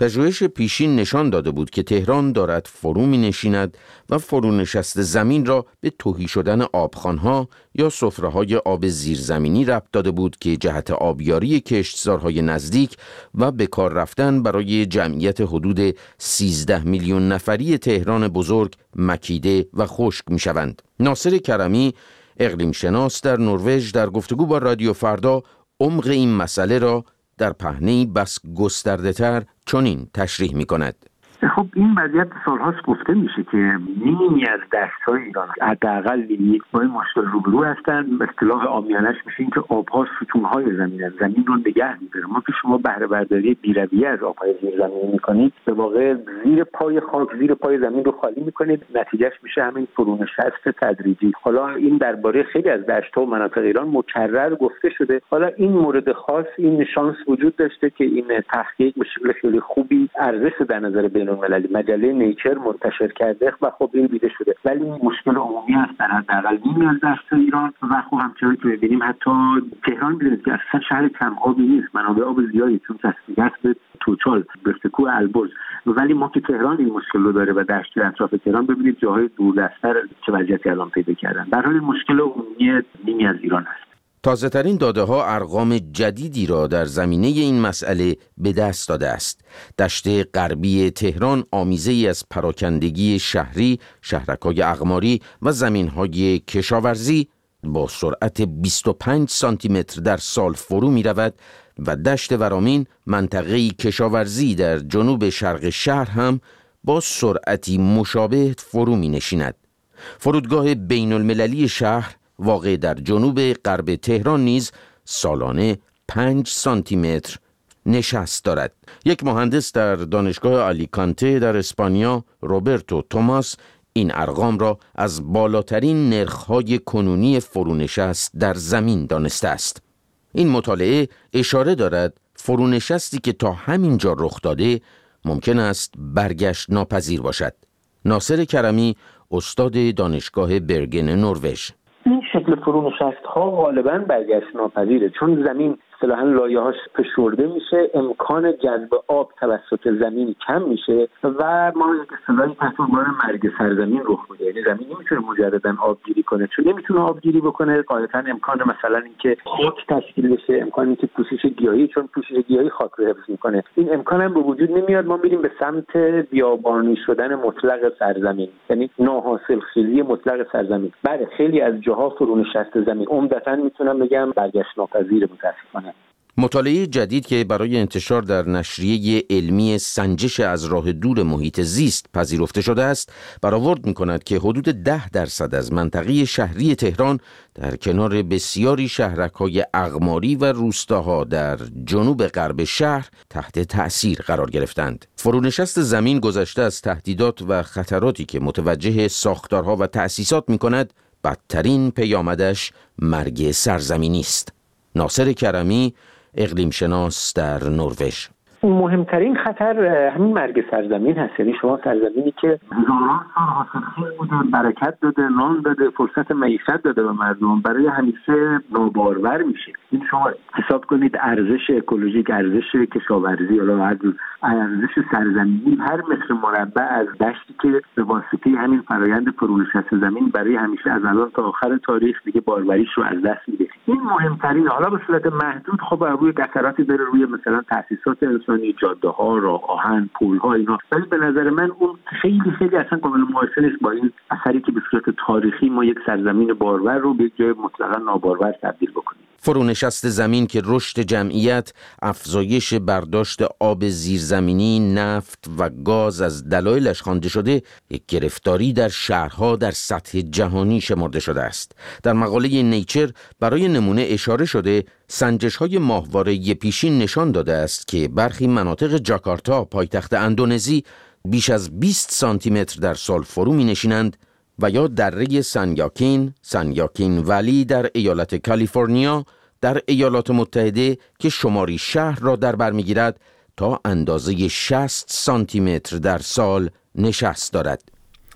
پژوهش پیشین نشان داده بود که تهران دارد فرو می نشیند و فرونشست زمین را به تهی شدن آبخوان‌ها یا سفره‌های آب زیرزمینی ربط داده بود که جهت آبیاری کشتزارهای نزدیک و به کار رفتن برای جمعیت حدود سیزده میلیون نفری تهران بزرگ مکیده و خشک می شوند. ناصر کرمی، اقلیم شناس در نروژ، در گفتگو با رادیو فردا عمق این مسئله را در پهنه‌ای بس گسترده‌تر چنین تشریح می‌کند. خب این وضعیت سالهاست گفته میشه که نیمی از دشت‌های ایران حداقل نیمی با این مشکل روبرو هستن. اصطلاح عامیانه‌اش میشه این که آب‌ها ستون‌های زمینن، زمین رو نگه می‌داره. ما که شما بهره برداری بی‌رویه از آب‌های زیرزمینی می‌کنید، به واقع زیر پای خاک، زیر پای زمین رو خالی می‌کنید، نتیجهش میشه همین فرونشست تدریجی. حالا این درباره خیلی از دشت‌ها و مناطق ایران مکرر گفته شده. حالا این مورد خاص این شانس وجود داشته که این تحقیق به شکل خیلی خوبی ارزش در نظر بین المللی مجله نیچر منتشر کرده و خب این دیده شده، ولی مشکل عمومی است در حداقل نیمی از دشت ایران و خب همچنان که می‌بینیم حتی تهران می‌دونید که اصلا شهر کم آبی نیست، منابع آب زیادی چون چسبیده است به توچال، به کوه البرز، ولی ما که تهران این مشکل رو داره و دشت اطراف تهران ببینید جاهای دوردست‌تر چه وضعیتی الان پیدا کردن. در حال مشکل عمومی نیمی از ایران است. تازه ترین داده ها ارقام جدیدی را در زمینه این مسئله به دست داده است. دشت غربی تهران آمیزه‌ای از پراکندگی شهری، شهرک‌های اقماری و زمین‌های کشاورزی با سرعت بیست و پنج سانتی متر در سال فرو می‌رود و دشت ورامین، منطقه‌ای کشاورزی در جنوب شرق شهر، هم با سرعتی مشابه فرو می‌نشیند. فرودگاه بین‌المللی شهر واقع در جنوب غرب تهران نیز سالانه پنج سانتی متر نشست دارد. یک مهندس در دانشگاه آلیکانته در اسپانیا، روبرتو توماس، این ارقام را از بالاترین نرخ‌های کنونی فرونشست در زمین دانسته است. این مطالعه اشاره دارد فرونشستی که تا همین جا رخ داده ممکن است برگشت ناپذیر باشد. ناصر کرمی، استاد دانشگاه برگن نروژ: این شکل فرونشست ها غالباً برگشت ناپذیره، چون زمین اصطلاحاً لایه‌هاش فشرده میشه، امکان جذب آب توسط زمین کم میشه و ما یک اصطلاحی تحت عنوان مرگ سرزمین رخ میده. یعنی زمین نمیتونه مجدداً آبگیری کنه، چون نمیتونه آبگیری بکنه قاعدتاً امکان مثلا اینکه خاک تشکیل بشه، امکان اینکه پوشش گیاهی، چون پوشش گیاهی خاک رو حفظ میکنه، این امکان هم به وجود نمیاد. ما میریم به سمت بیابانی شدن مطلق سرزمین، یعنی ناحاصل خیزی مطلق سرزمین. بله خیلی از جاها فرونشست زمین عمدتاً میتونم بگم برگشت ناپذیر متاسفانه. مطالعه جدید که برای انتشار در نشریه علمی سنجش از راه دور محیط زیست پذیرفته شده است، برآورد می‌کند که حدود ده درصد از منطقه شهری تهران در کنار بسیاری شهرک‌های اقماری و روستاها در جنوب غرب شهر تحت تأثیر قرار گرفتند. فرونشست زمین گذشته از تهدیدات و خطراتی که متوجه ساختارها و تأسیسات می‌کند، بدترین پیامدش مرگ سرزمینی است. ناصر کرمی، اقلیم شناس در نروژ: مهمترین خطر همین مرگ سرزمین هست. یعنی شما سرزمینی که هزاران سال حاصلخیز بوده، برکت داده، نان داده، فرصت معیشت داده به مردم، برای همیشه نابارور میشه. این شما حساب کنید ارزش اکولوژیک، ارزش کشاورزی، حالا ارزش سرزمینی هر متر مربع از دشتی که به واسطه همین فرایند فرونشست زمین برای همیشه از الان تا آخر تاریخ دیگه باروریش رو از دست میده. این مهمترین، حالا به صورت محدود خب روی اثراتی داره روی مثلا تأسیسات انسانی، جاده ها، راه آهن، پل ها، اینا، ولی به نظر من اون خیلی خیلی اصلا قابل مقایسه نیست با این اثری که به صورت تاریخی ما یک سرزمین بارور رو به جای مطلقاً نابارور تبدیل بکنیم. فرونشست زمین که رشد جمعیت، افزایش برداشت آب زیرزمینی، نفت و گاز از دلایلش خوانده شده، یک گرفتاری در شهرها در سطح جهانی شمرده شده است. در مقاله نیچر برای نمونه اشاره شده سنجش‌های ماهواره پیشین نشان داده است که برخی مناطق جاکارتا، پایتخت اندونزی، بیش از بیست سانتی متر در سال فرو می‌نشینند و یا دره سانیاکین، سانیاکین ولی در ایالت کالیفرنیا در ایالات متحده که شماری شهر را در بر می‌گیرد تا اندازه شصت سانتی متر در سال نشست دارد.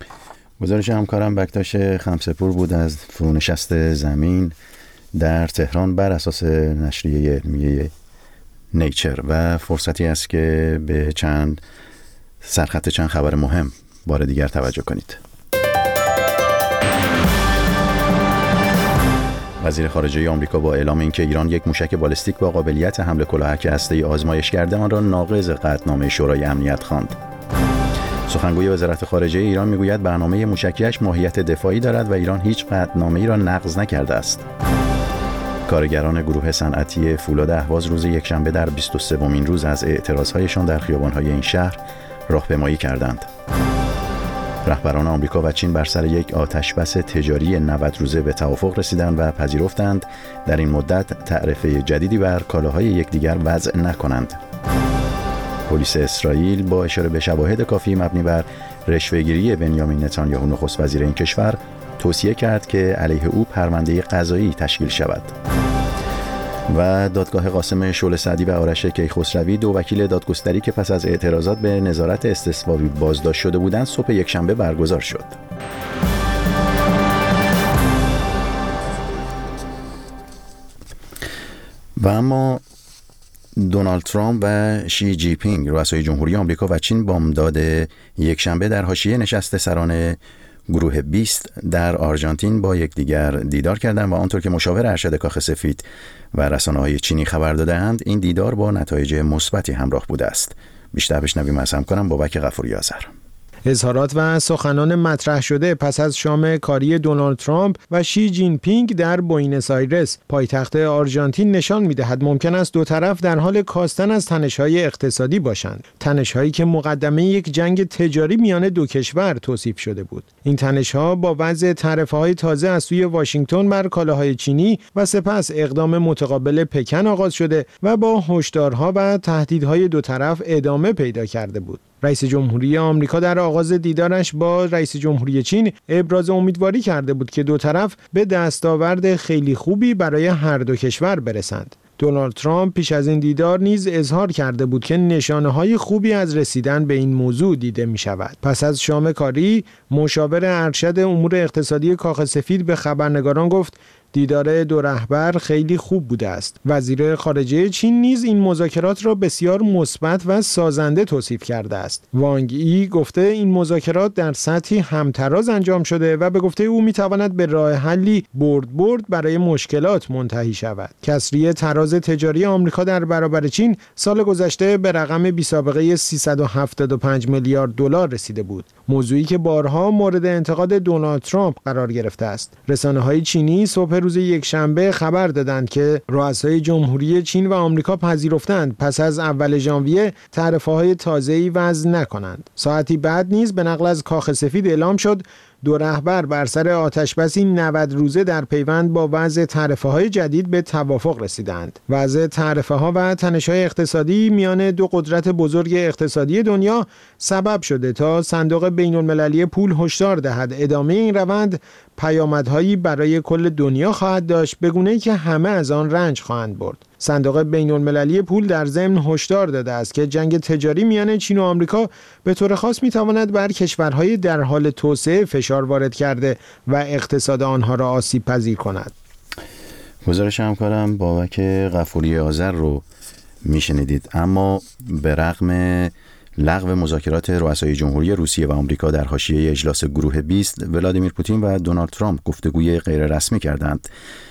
گزارش همکارم بکتاش خمسپور بود از فرونشست زمین در تهران بر اساس نشریه علمیه نیچر و فرصتی است که به چند سرخط چند خبر مهم بار دیگر توجه کنید. وزیر خارجه آمریکا با اعلام اینکه ایران یک موشک بالستیک با قابلیت حمل کلاهک هسته‌ای آزمایش کرده آن را ناقض قطعنامه شورای امنیت خواند. سخنگوی وزارت خارجه ایران میگوید برنامه موشکیش ماهیت دفاعی دارد و ایران هیچ قطعنامه‌ای را نقض نکرده است. کارگران گروه صنعتی فولاد اهواز روز یکشنبه در بیست و سومین روز از اعتراضهایشان در خیابان‌های این شهر راهپیمایی کردند. رهبران آمریکا و چین بر سر یک آتشبس تجاری نود روزه به توافق رسیدند و پذیرفتند در این مدت تعرفه جدیدی بر کالاهای یکدیگر وضع نکنند. پلیس اسرائیل با اشاره به شواهد کافی مبنی بر رشوه‌گیری بنیامین نتانیاهو نخست وزیر این کشور توصیه کرد که علیه او پرونده قضایی تشکیل شود. و دادگاه قاسم شعله سعدی و آرش کیخسروی، دو وکیل دادگستری که پس از اعتراضات به نظارت استصوابی بازداشت شده بودند، صبح یکشنبه برگزار شد. و اما دونالد ترامپ و شی جی پینگ، رؤسای جمهوری آمریکا و چین، بامداد یکشنبه در حاشیه نشست سران گروه بیست در آرژانتین با یکدیگر دیدار کردند و آنطور که مشاور ارشد کاخ سفید و رسانه‌های چینی خبر داده‌اند، این دیدار با نتایج مثبتی همراه بوده است. بیشتر بشنویم از همکارم بابک غفوری آذر. اظهارات و سخنان مطرح شده پس از شام کاری دونالد ترامپ و شی جین پینگ در بوئنوس آیرس پایتخت آرژانتین نشان می‌دهد ممکن است دو طرف در حال کاستن از تنش‌های اقتصادی باشند، تنش‌هایی که مقدمه یک جنگ تجاری میان دو کشور توصیف شده بود. این تنش‌ها با وضع تعرفه‌های تازه از سوی واشنگتن بر کالاهای چینی و سپس اقدام متقابل پکن آغاز شده و با هشدارها و تهدیدهای دو طرف ادامه پیدا کرده بود. رئیس جمهوری آمریکا در آغاز دیدارش با رئیس جمهوری چین ابراز امیدواری کرده بود که دو طرف به دستاورد خیلی خوبی برای هر دو کشور برسند. دونالد ترامپ پیش از این دیدار نیز اظهار کرده بود که نشانه‌های خوبی از رسیدن به این موضوع دیده می شود. پس از شام کاری، مشاور ارشد امور اقتصادی کاخ سفید به خبرنگاران گفت دیدار دو رهبر خیلی خوب بوده است. وزیر خارجه چین نیز این مذاکرات را بسیار مثبت و سازنده توصیف کرده است. وانگ ای گفته این مذاکرات در سطحی همتراز انجام شده و به گفته او میتواند به راه حلی برد برد برای مشکلات منتهی شود. کسری تراز تجاری آمریکا در برابر چین سال گذشته به رقم بی‌سابقه سیصد و هفتاد و پنج میلیارد دلار رسیده بود. موضوعی که بارها مورد انتقاد دونالد ترامپ قرار گرفته است. رسانه‌های چینی صبح روز یکشنبه خبر دادند که رؤسای جمهوری چین و آمریکا پذیرفتند پس از اول ژانویه تعرفه‌های تازه‌ای وضع نکنند. ساعتی بعد نیز به نقل از کاخ سفید اعلام شد دو رهبر بر سر آتشبسی نود روزه در پیوند با وضع تعرفه‌های جدید به توافق رسیدند. وضع تعرفه‌ها و تنش‌های اقتصادی میان دو قدرت بزرگ اقتصادی دنیا سبب شده تا صندوق بین‌المللی پول هشدار دهد ادامه این روند پیامدهایی برای کل دنیا خواهد داشت، به گونه‌ای که همه از آن رنج خواهند برد. صندوق بین‌المللی پول در ضمن هشدار داده است که جنگ تجاری میان چین و آمریکا به طور خاص میتواند بر کشورهای در حال توسعه فشار وارد کرده و اقتصاد آنها را آسیب پذیر کند. گزارش همکارم بابک غفوری آذر رو میشنیدید. اما به رغم لغو مذاکرات رؤسای جمهوری روسیه و آمریکا در حاشیه اجلاس گروه بیست، ولادیمیر پوتین و دونالد ترامپ گفتگوی غیر رسمی کردند.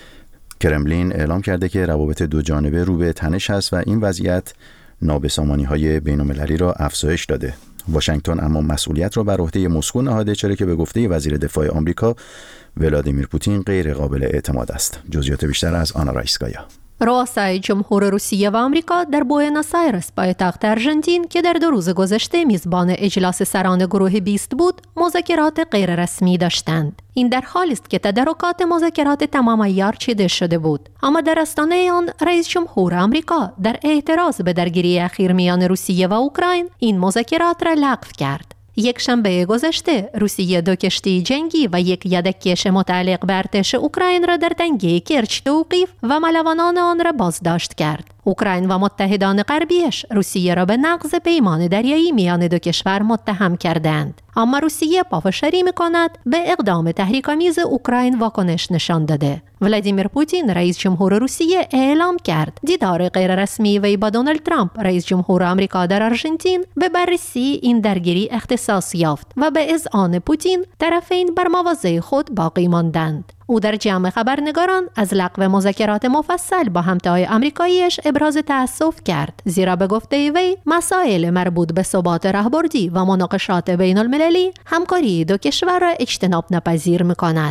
کرملین اعلام کرده که روابط دو جانبه رو به تنش است و این وضعیت نابسامانی‌های بین‌المللی را افزایش داده. واشنگتن اما مسئولیت را بر عهده مسکو نهاده، چرا که به گفته وزیر دفاع آمریکا ولادیمیر پوتین غیر قابل اعتماد است. جزئیات بیشتر از آنا رایسکایا. رؤسای جمهور روسیه و آمریکا در بوئنوس آیرس پایتخت آرژانتین که در دو روز گذشته میزبان اجلاس سران گروه بیست بود، مذاکرات غیر رسمی داشتند. این در حالی است که تدارکات مذاکرات تمام عیار چیده شده بود. اما در آستانه آن رئیس جمهور آمریکا در اعتراض به درگیری اخیر میان روسیه و اوکراین این مذاکرات را لغو کرد. یک شنبه گذشته روسیه دو کشتی جنگی و یک یدککش متعلق به ارتش اوکراین را در تنگه کرچ توقیف و ملوانان آن را بازداشت کرد. اوکراین و متحدان غربیش روسیه را به نقض پیمان دریایی میان دو کشور متهم کردند. اما روسیه پافشاری می‌کند به اقدام تحریک‌آمیز اوکراین واکنش نشان داده. ولادیمیر پوتین رئیس جمهور روسیه اعلام کرد دیدار غیررسمی وی با دونالد ترامپ رئیس جمهور آمریکا در آرژانتین به بررسی این درگیری اختصاص یافت و به اذعان پوتین طرفین بر مواضع خود باقی ماندند. او در جمع خبرنگاران از لغو مذاکرات مفصل با همتای آمریکاییش ابراز تأسف کرد، زیرا به گفته وی مسائل مربوط به ثبات راهبردی و مناقشات بین المللی همکاری دو کشور را اجتناب ناپذیر می‌کند.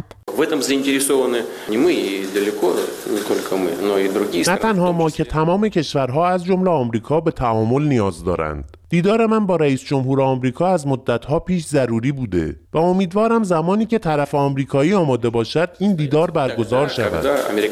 نه تنها ما که تمام کشورها از جمله آمریکا به تعامل نیاز دارند. دیدار من با رئیس جمهور آمریکا از مدت‌ها پیش ضروری بوده و امیدوارم زمانی که طرف آمریکایی آماده باشد این دیدار برگزار شود.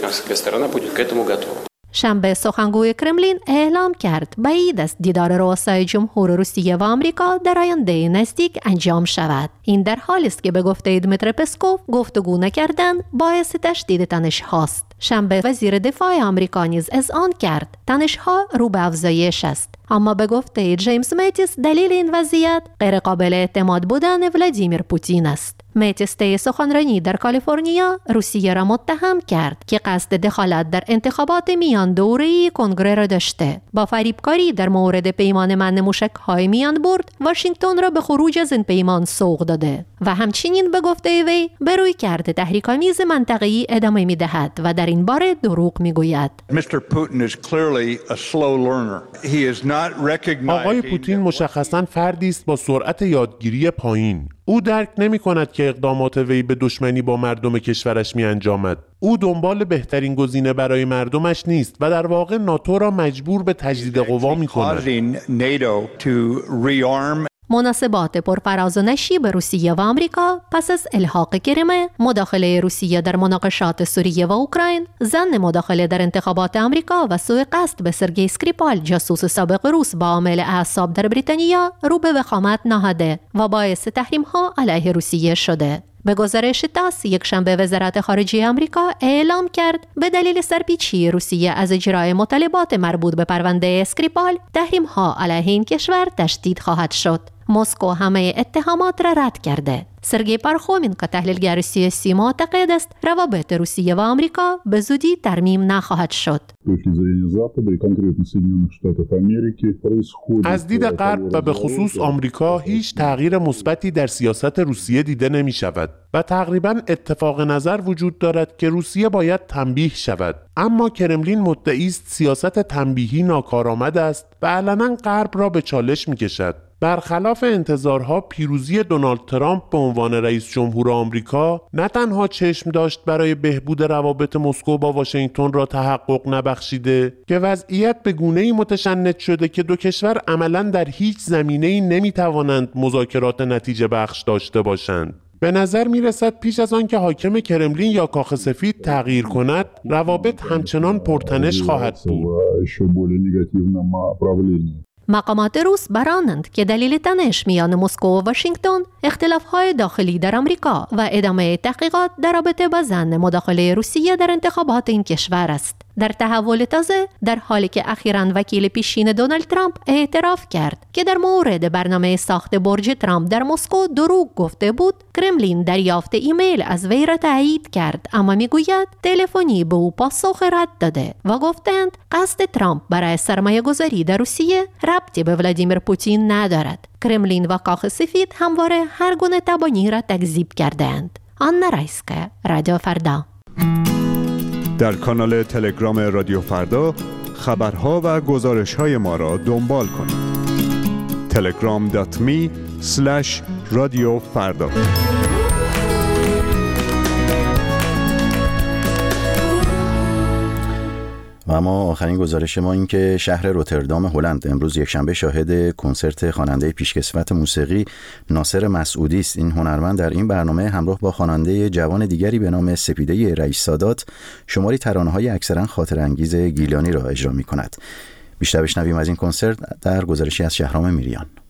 شنبه سخنگوی کرملین اعلام کرد بعید است دیدار رؤسای جمهور روسیه و آمریکا در آینده نزدیک انجام شود. این در حالی است که به گفته دمیتری پسکوف گفتگو نکردن باعث تشدید تنش‌هاست. شنبه وزیر دفاع آمریکا نیز اذعان کرد تنش‌ها رو به افزایش است. اما به گفته جیمز میتیس دلیل این وضعیت غیر قابل اعتماد بودن ولادیمیر پوتین است. میتیس طی سخنرانی در کالیفرنیا روسیه را متهم کرد که قصد دخالت در انتخابات میان دوره‌ای کنگره را داشته. با فریبکاری در مورد پیمان منع موشک‌های میان برد واشنگتن را به خروج از این پیمان سوق داده و همچنین به گفته وی به رویکرد تحریک‌آمیز منطقه‌ای ادامه می‌دهد و در این باره دروغ می‌گوید. آقای پوتین مشخصاً فردی است با سرعت یادگیری پایین. او درک نمی کند که اقدامات وی به دشمنی با مردم کشورش می انجامد. او دنبال بهترین گزینه برای مردمش نیست و در واقع ناتو را مجبور به تجدید قوا می کند. مناسبات پرفراز و نشیب روسیه و آمریکا پس از الحاق کریم، مداخله روسیه در مناقشات سوریه و اوکراین، ظن مداخله در انتخابات آمریکا و سوء قصد به سرگئی اسکریپال جاسوس سابق روس با عامل اعصاب در بریتانیا رو به وخامت نهاده و باعث تحریم‌ها علیه روسیه شده. به گزارش تاس یک شنبه وزارت خارجه آمریکا اعلام کرد به دلیل سرپیچی روسیه از اجرای مطالبات مربوط به پرونده اسکریپال تحریم‌ها علیه این کشور تشدید خواهد شد. مسکو همه اتهامات را رد کرده. سرگئی پارخومین که تحلیلگر سیاسی معتقد است روابط روسیه و آمریکا به زودی ترمیم نخواهد شد. از دید غرب و به خصوص آمریکا هیچ تغییر مثبتی در سیاست روسیه دیده نمی شود و تقریباً اتفاق نظر وجود دارد که روسیه باید تنبیه شود. اما کرملین مدعی است سیاست تنبیهی ناکارآمد است و علنا غرب را به چالش می کشد. برخلاف انتظارها پیروزی دونالد ترامپ به عنوان رئیس جمهور آمریکا نه تنها چشم داشت برای بهبود روابط مسکو با واشنگتن را تحقق نبخشیده که وضعیت به گونه‌ای متشنج شده که دو کشور عملاً در هیچ زمینه‌ای نمی‌توانند مذاکرات نتیجه بخش داشته باشند. به نظر می رسد پیش از آن که حاکم کرملین یا کاخ سفید تغییر کند، روابط همچنان پرتنش خواهد بود. مقامات روس برانند که دلیل تنش میان مسکو و واشنگتن اختلاف‌های داخلی در آمریکا و ادامه تحقیقات در رابطه با ظن مداخله روسیه در انتخابات این کشور است. در تحول تازه، در حالی که اخیراً وکیل پیشین دونالد ترامپ اعتراف کرد که در مورد برنامه ساخت برج ترامپ در مسکو دروغ گفته بود، کرملین دریافت ایمیل از وی را تایید کرد، اما میگوید تلفنی به او پاسخ رد داده و گفتند قصد ترامپ برای سرمایه گذاری در روسیه ربطی به ولادیمیر پوتین ندارد. کرملین و کاخ سفید همواره هر گونه تبانی را تکذیب کردند. آنا رایسکا، رادیو فردا. در کانال تلگرام رادیو فردا خبرها و گزارش‌های ما را دنبال کنید. تلگرام دات می اسلش رادیو فردا. و اما آخرین گزارش ما این که شهر روتردام هلند امروز یکشنبه شاهد کنسرت خواننده پیشکسوت موسیقی ناصر مسعودی است. این هنرمند در این برنامه همراه با خواننده جوان دیگری به نام سپیده رئیس سادات شماری ترانه‌های اکثرا خاطرانگیز گیلانی را اجرا می‌کند. بیشتر بشنویم از این کنسرت در گزارشی از شهرام میریان.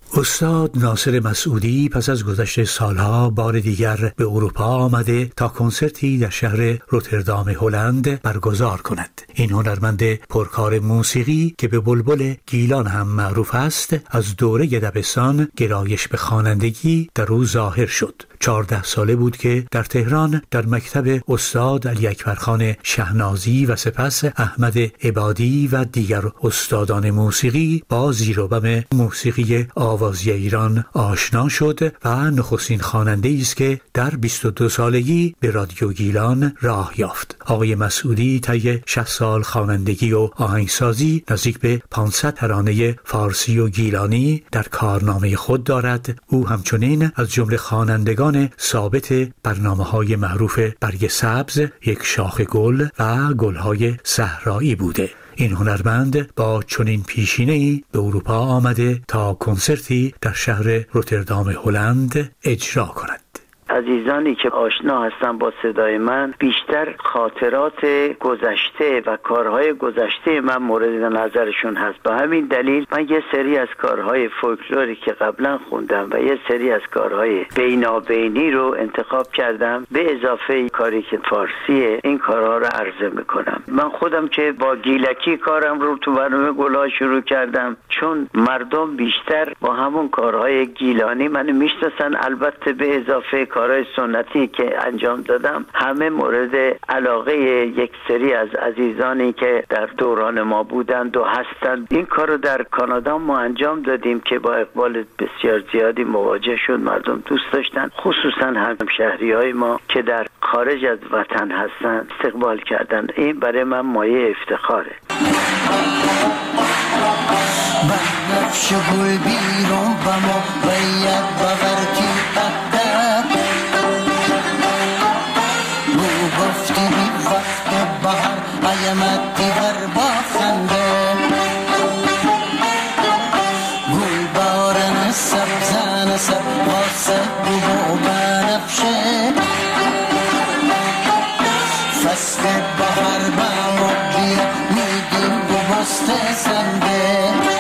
استاد ناصر مسعودی پس از گذشت سالها بار دیگر به اروپا آمده تا کنسرتی در شهر روتردام هلند برگزار کند. این هنرمند پرکار موسیقی که به بلبل گیلان هم معروف است، از دوره دبستان گرایش به خوانندگی در او ظاهر شد. چهارده ساله بود که در تهران در مکتب استاد علی اکبرخان شهنازی و سپس احمد عبادی و دیگر استادان موسیقی با زیر و بم موسیقی آوازی ایران آشنا شد و نخستین خواننده‌ای است که در بیست و دو سالگی به رادیو گیلان راه یافت. آقای مسعودی طی شصت سال خوانندگی و آهنگسازی نزدیک به پانصد ترانه فارسی و گیلانی در کارنامه خود دارد. او همچنین از جمله خوانندگان ثابت برنامه‌های معروف برگ سبز، یک شاخ گل و گل‌های صحرایی بوده. این هنرمند با چنین پیشینه‌ای به اروپا آمده تا کنسرتی در شهر روتردام هلند اجرا کند. عزیزانی که آشنا هستن با صدای من بیشتر خاطرات گذشته و کارهای گذشته من مورد نظرشون هست. به همین دلیل من یه سری از کارهای فولکلوری که قبلا خوندم و یه سری از کارهای بینابینی رو انتخاب کردم، به اضافه کاری که فارسیه. این کارها رو عرضه میکنم. من خودم که با گیلکی کارم رو تو برنامه گلها شروع کردم، چون مردم بیشتر با همون کارهای گیلانی منو میشناسن. البته به اضافه کارهای سنتی که انجام دادم، همه مورد علاقه یک سری از عزیزانی که در دوران ما بودند و هستند. این کار رو در کانادا ما انجام دادیم که با اقبال بسیار زیادی مواجه شد. مردم دوست داشتن، خصوصا همشهری های ما که در خارج از وطن هستند استقبال کردند. این برای من مایه افتخاره. بنفش گل بیرون بما باید بغرکی قدر بو گفتی بی وقت بهر قیمت دیگر با خنده گل بارن سبزن سب واسه بو بنفشه فصل بهر بما بیا میگیم بو بسته سنده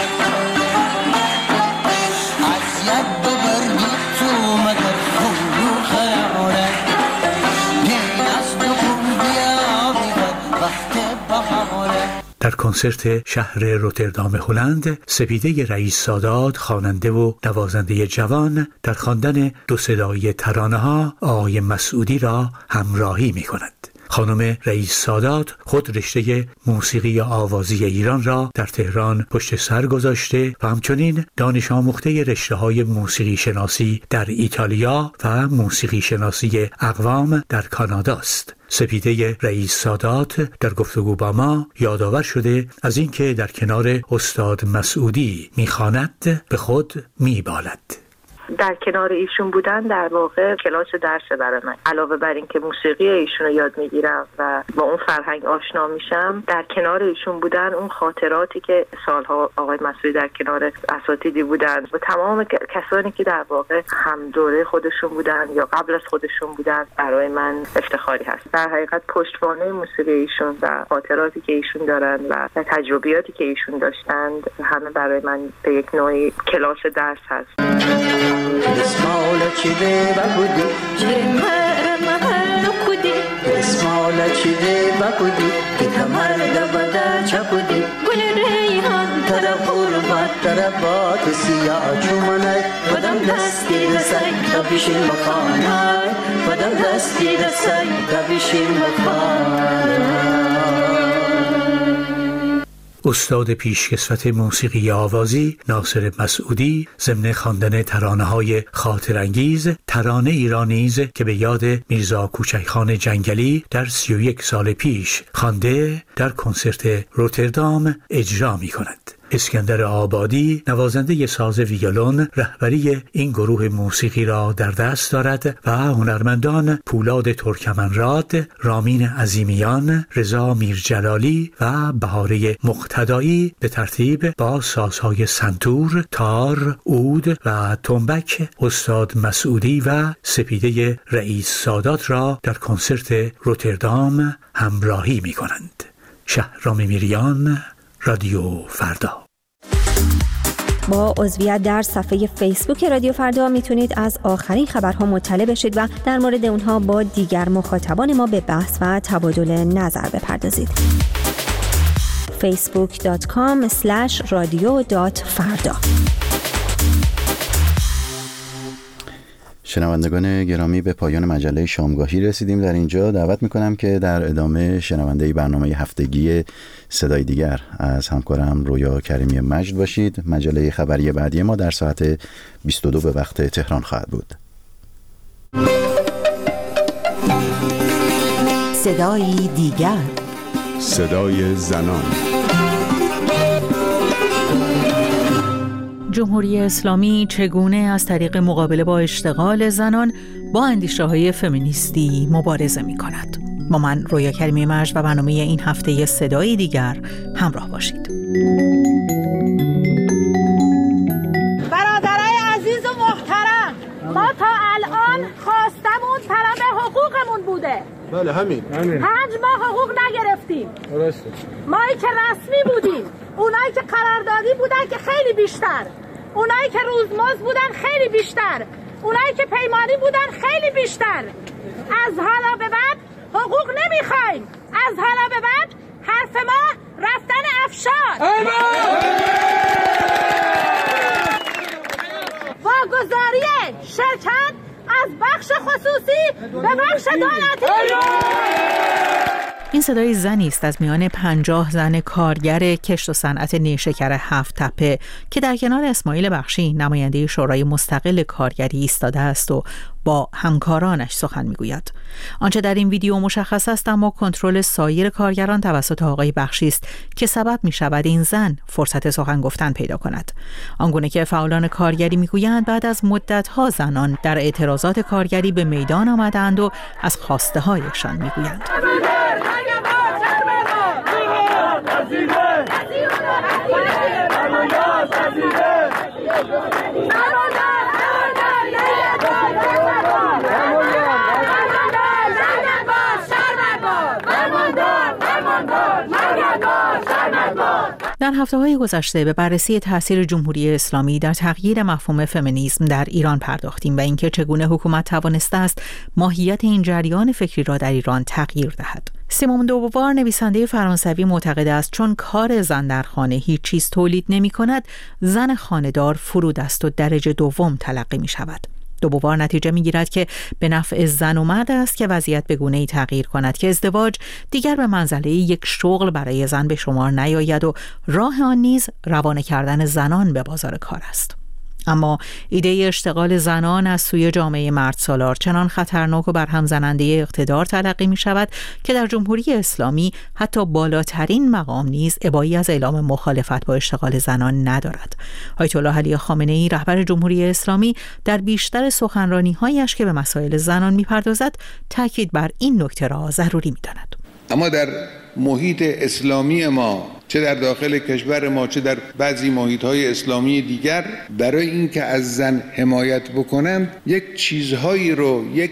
در کنسرت شهر روتردام هلند، سپیده رئیس سادات خواننده و نوازنده جوان در خواندن دو صدایی ترانه ها آقای مسعودی را همراهی می کند. خانم رئیس سادات خود رشته موسیقی آوازی ایران را در تهران پشت سر گذاشته و همچنین دانش آموخته رشته‌های موسیقی شناسی در ایتالیا و موسیقی شناسی اقوام در کانادا است. سپیده رئیس سادات در گفتگو با ما یادآور شده از اینکه در کنار استاد مسعودی می‌خواند به خود می‌بالد. در کنار ایشون بودن در واقع کلاس درس برای من. علاوه بر این که موسیقی ایشون رو یاد میگیرم و با اون فرهنگ آشنا میشم، در کنار ایشون بودن اون خاطراتی که سالها آقای مسعودی در کنار اساتیدی بودن و تمام کسانی که در واقع هم دوره خودشون بودن یا قبل از خودشون بودن برای من افتخاری هست. در حقیقت پشتوانه موسیقی ایشون و خاطراتی که ایشون دارن و تجربیاتی که ایشون داشتند همه برای من به یک نوعی کلاس درس هست. اسمالا چیده و بودی جمهر محل کودی اسمالا چیده و بودی کمر دبدا چا بودی گل ریحان تر قربات تر بات سیاه چومنای بدم دستی رسای تبیشین مخانای بدم دستی رسای تبیشین مخانای. استاد پیشکسوت موسیقی آوازی ناصر مسعودی ضمن خواندن ترانه‌های خاطرانگیز ترانه ایرانیز که به یاد میرزا کوچکخان جنگلی در سی و یک سال پیش خوانده در کنسرت روتردام اجرا می‌کند. اسکندر آبادی نوازنده ساز ویولون رهبری این گروه موسیقی را در دست دارد و هنرمندان پولاد ترکمنراد، رامین عظیمیان، رضا میرجلالی و بهاره مقتدایی به ترتیب با سازهای سنتور، تار، عود و تنبک استاد مسعودی و سپیده رئیس سادات را در کنسرت روتردام همراهی می کنند. شهرام میریان، رادیو فردا. با عضویت در صفحه فیسبوک رادیو فردا میتونید از آخرین خبرها مطلع بشید و در مورد اونها با دیگر مخاطبان ما به بحث و تبادل نظر بپردازید. فیسبوک دات کام اسلش رادیو دات فردا. شنوندگان گرامی، به پایان مجله شامگاهی رسیدیم. در اینجا دعوت میکنم که در ادامه شنونده برنامه هفتگی صدای دیگر از همکارم رویا کریمی مجد باشید. مجله خبری بعدی ما در ساعت بیست و دو به وقت تهران خواهد بود. صدای دیگر، صدای زنان. جمهوری اسلامی چگونه از طریق مقابله با اشتغال زنان با اندیشه‌های فمینیستی مبارزه می‌کند؟ با من رویا کریمی مجد و برنامه این هفته صدای دیگر همراه باشید. برادرای عزیز و محترم، ما تا الان خواستمون طلب حقوقمون بوده. بله همین. پنج ماه حقوق نگرفتیم. درسته. مایی که رسمی بودیم، اونایی که قراردادی بودن که خیلی بیشتر، اونایی که روزمزد بودن خیلی بیشتر، اونایی که پیمانی بودن خیلی بیشتر. از حالا به بعد حقوق نمیخوایم. از حالا به بعد حرف ما رفتن افشار. واگذاری شرکت از بخش خصوصی به بخش دولتی. این صدای زنی است از میان پنجاه زن کارگر کشت و صنعت نیشکر هفت تپه که در کنار اسماعیل بخشی نماینده شورای مستقل کارگری ایستاده است و با همکارانش سخن میگوید. آنچه در این ویدیو مشخص است اما کنترل سایر کارگران توسط آقای بخشی است که سبب می شود این زن فرصت سخن گفتن پیدا کند. آنگونه که فعالان کارگری میگویند بعد از مدت‌ها زنان در اعتراضات کارگری به میدان آمدند و از خواسته هایشان میگویند. در هفته‌های گذشته به بررسی تاثیر جمهوری اسلامی در تغییر مفهوم فمینیسم در ایران پرداختیم و اینکه چگونه حکومت توانسته است ماهیت این جریان فکری را در ایران تغییر دهد. سیمون دو بووار نویسنده فرانسوی معتقد است چون کار زن در خانه هیچ چیز تولید نمی کند، زن خانه‌دار فرود است و درجه دوم تلقی می شود. دو بووار نتیجه می گیرد که به نفع زن و مرد است که وضعیت به گونه‌ای تغییر کند که ازدواج دیگر به منزله یک شغل برای زن به شمار نیاید و راه آن نیز روانه کردن زنان به بازار کار است. اما ایده اشتغال زنان از سوی جامعه مرد سالار چنان خطرناک و برهم زننده اقتدار تلقی می شود که در جمهوری اسلامی حتی بالاترین مقام نیز ابایی از اعلام مخالفت با اشتغال زنان ندارد. آیت الله علی خامنه ای رهبر جمهوری اسلامی در بیشتر سخنرانی‌هایش که به مسائل زنان می‌پردازد تاکید بر این نکته را ضروری می‌داند. اما در محیط اسلامی ما، چه در داخل کشور ما چه در بعضی محیط‌های اسلامی دیگر، برای اینکه از زن حمایت بکنند یک چیزهایی رو، یک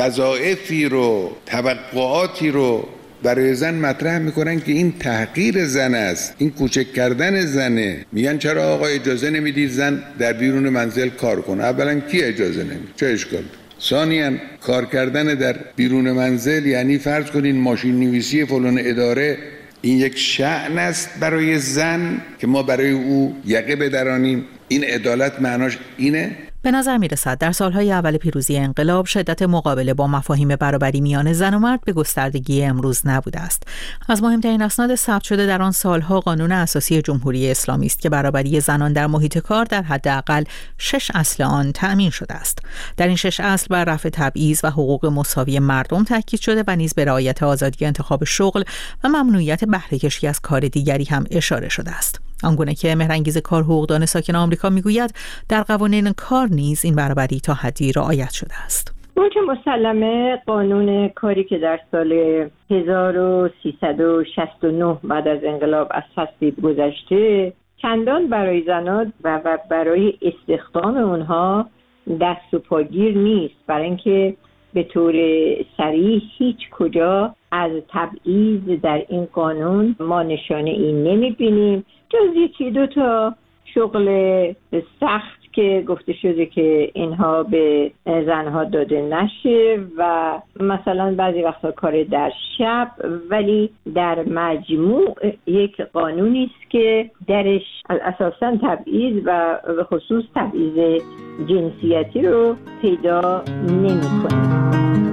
وظایفی رو، توقعاتی رو برای زن مطرح میکنن که این تحقیر زن است، این کوچک کردن زنه. میگن چرا آقا اجازه نمیدید زن در بیرون منزل کار کنه؟ اولا کی اجازه نمیده؟ چه اشکال؟ ثانیاً کار کردن در بیرون منزل یعنی فرض کنین ماشین نویسی فلان اداره، این یک شأن است برای زن که ما برای او یقه بدرانیم. این عدالت معناش اینه؟ به نظر می رسد در سالهای اول پیروزی انقلاب شدت مقابله با مفاهیم برابری میان زن و مرد به گستردگی امروز نبوده است. از مهمترین اسناد ثبت شده در آن سالها قانون اساسی جمهوری اسلامی است که برابری زنان در محیط کار در حداقل شش اصل آن تأمین شده است. در این شش اصل بر رفع تبعیض و حقوق مساوی مردم تاکید شده و نیز به رعایت آزادی انتخاب شغل و ممنوعیت بهره کشی از کار دیگری هم اشاره شده است. آنگونه که مهرانگیز کار حقوقدان ساکن آمریکا میگوید در قوانین کار نیز این برابری تا حدی رعایت شده است. اون که مسلمه قانون کاری که در سال هزار و سیصد و شصت و نه بعد از انقلاب از تصویب گذشته چندان برای زنان و برای استخدام اونها دست و پاگیر نیست، برای اینکه به طور صریح هیچ کجا از تبعیض در این قانون ما نشانه این نمی بینیم، جز یکی دو تا شغل سخت که گفته شده که اینها به زنها داده نشه و مثلا بعضی وقتا کار در شب، ولی در مجموع یک قانونی است که درش اساساً تبعیض و به خصوص تبعیض جنسیتی رو پیدا نمی‌کنه.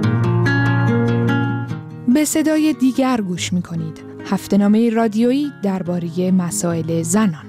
به صدای دیگر گوش می‌کنید. هفته‌نامه رادیویی درباره مسائل زنان.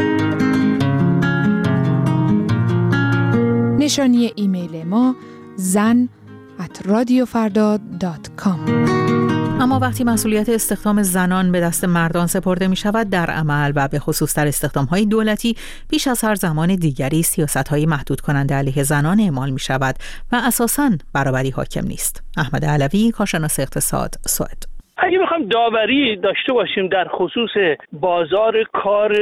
نشانی ایمیل ما زن ات رادیو فردا دات کام. اما وقتی مسئولیت استخدام زنان به دست مردان سپرده می شود، در عمل و به خصوص در استخدام‌های دولتی بیش از هر زمان دیگری سیاست‌های محدود کننده علیه زنان اعمال می شود و اساساً برابری حاکم نیست. احمد علوی، کارشناس اقتصاد، سوئد. اگه بخوایم داوری داشته باشیم در خصوص بازار کار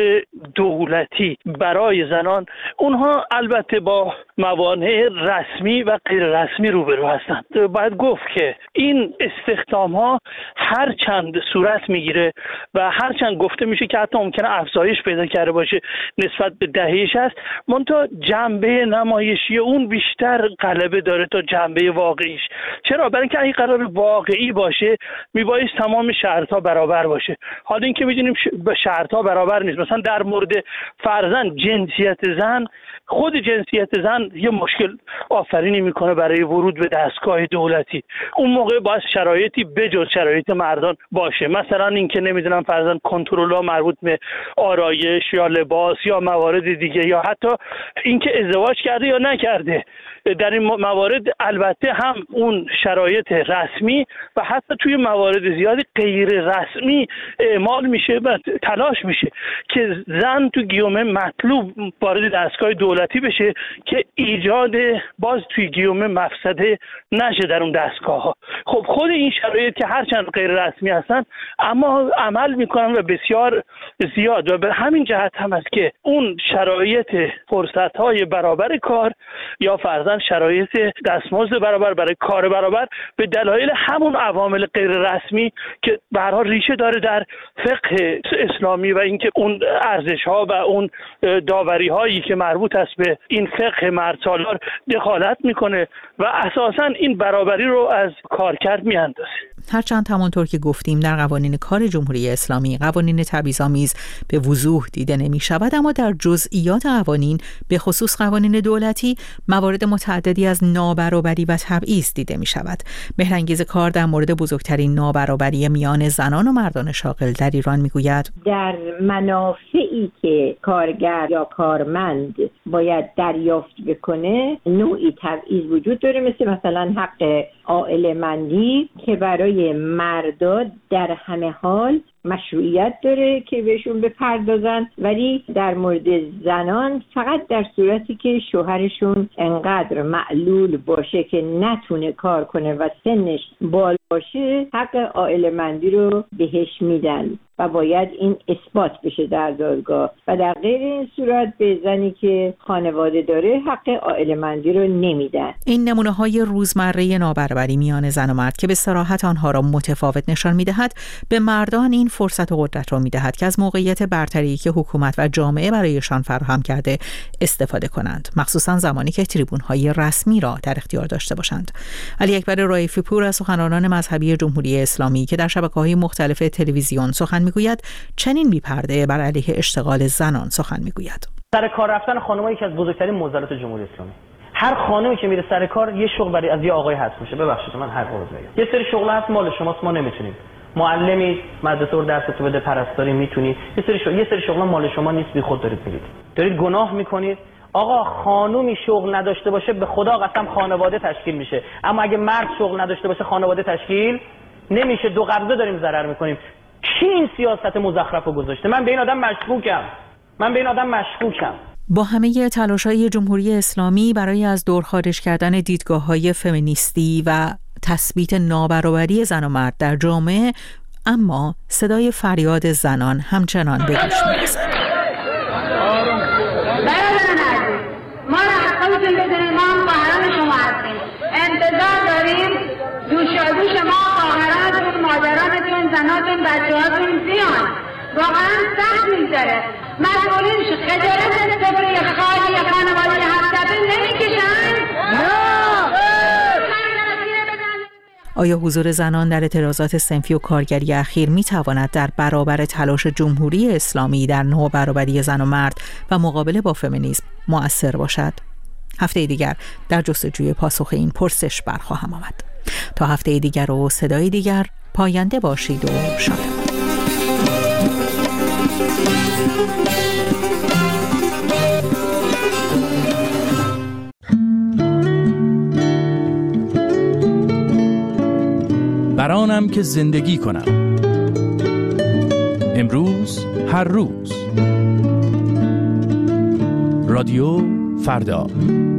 دولتی برای زنان، اونها البته با موانع رسمی و غیر رسمی روبرو هستند. باید گفت که این استخدام ها هر چند صورت میگیره و هر چند گفته میشه که حتی ممکنه افزایش پیدا کرده باشه نسبت به دهه شصت، منتها جنبه نمایشی اون بیشتر غلبه داره تا جنبه واقعیش. چرا؟ برای اینکه اگه قرار واقعی باشه میبایست تمام شرط‌ها برابر باشه. حالا اینکه می‌دونیم ش... شرط‌ها برابر نیست. مثلا در مورد فرضاً جنسیت زن، خود جنسیت زن یه مشکل آفرینی میکنه برای ورود به دستگاه دولتی. اون موقع باید شرایطی بجز شرایط مردان باشه. مثلا اینکه نمیدونم فرضاً کنترل‌ها مربوط به آرایش یا لباس یا موارد دیگه، یا حتی اینکه ازدواج کرده یا نکرده. در این موارد البته هم اون شرایط رسمی و حتی توی موارد زیادی غیر رسمی اعمال میشه و تلاش میشه که زن تو گیومه مطلوب وارد دستگاه دولتی بشه که ایجاد باز توی گیومه مفسده نشه در اون دستگاه ها. خب خود این شرایط که هرچند غیر رسمی هستن اما عمل میکنن و بسیار زیاد، و به همین جهت هم است که اون شرایط فرصت های برابر کار یا فرضاً شرایط دستمزد برابر برای کار برابر به دلایل همون عوامل غیر رسمی که به هر حال ریشه داره در فقه اسلامی و اینکه اون ارزش ها و اون داوری هایی که مربوط است به این فقه مردسالار دخالت میکنه و اساساً این برابری رو از کارکرد میاندازه. هرچند همانطور که گفتیم در قوانین کار جمهوری اسلامی قوانین تبعیض‌آمیز به وضوح دیده نمی شود، اما در جزئیات قوانین به خصوص قوانین دولتی موارد متعددی از نابرابری و تبعیض دیده می شود. مهرانگیز کار در مورد بزرگترین نابرابری میان زنان و مردان شاغل در ایران می گوید در منافعی که کارگر یا کارمند باید دریافت بکنه نوعی تبعیض وجود داره، مثل مثلا حق عائله مندی که برای مردا در همه حال مشروعیت داره که بهشون بپردازن، ولی در مورد زنان فقط در صورتی که شوهرشون انقدر معلول باشه که نتونه کار کنه و سنش بالا باشه حق عائله مندی رو بهش میدن و باید این اثبات بشه در دادگاه، و در غیر این صورت به زنی که خانواده داره حق عائله مندی رو نمیدن. این نمونه های روزمره نابرابری میان زن و مرد که به صراحت آنها را متفاوت نشان میدهد، به مردان این فرصت و قدرت را میدهد که از موقعیت برتری که حکومت و جامعه برایشان فراهم کرده استفاده کنند، مخصوصا زمانی که تریبون های رسمی را در اختیار داشته باشند. علی اکبر رائفی پور از سخنرانان مذهبی جمهوری اسلامی که در شبکه‌های مختلف تلویزیون سخن میگوید، چنین بی‌پرده بر علیه اشتغال زنان سخن میگوید. سر کار رفتن خانم‌ها یکی از بزرگترین معضلات جمهوری اسلامی. هر خانمی که میره سر کار یه شغل برای از یه آقای هست میشه. ببخشید من هر روز میگم یه سری شغل هست مال شماست، ما نمیتونیم. معلمی مدرسه رو درس بده، پرستاری میتونی، یه سری شغل یه سری شغل مال شما نیست، بی خود دارید میرید. دارید گناه میکنید. آقا خانومی شغل نداشته باشه به خدا قسم خانواده تشکیل میشه، اما اگه مرد شغل نداشته باشه خانواده تشکیل نمیشه. دو قبضه داریم ضرر میکنیم. کی این سیاست مزخرف رو گذاشته؟ من به این آدم مشکوکم. من به این آدم مشکوکم. با همه تلاش‌های جمهوری اسلامی برای از دور خارج کردن دیدگاه‌های فمینیستی و تثبیت نابرابری زن و مرد در جامعه، اما صدای فریاد زنان همچنان به گوش می‌رسد. ما را حقیقتون بدونید ما هم خواهران شما هستیم. انتظار داریم دوشادو شما خواهرانتون، مادرانتون، زناتون، بچه‌هاتون بیان. واقعا سخت می‌گذره. مسئولینش خجالت از سفره خالی خانواده هفته نمیکشن؟ آیا حضور زنان در اعتراضات صنفی و کارگری اخیر می تواند در برابر تلاش جمهوری اسلامی در نوع برابری زن و مرد و مقابله با فمینیسم مؤثر باشد؟ هفته دیگر در جستجوی پاسخ این پرسش برخواهم آمد. تا هفته دیگر و صدای دیگر، پاینده باشید و شاد. برانم که زندگی کنم، امروز هر روز. رادیو فردا.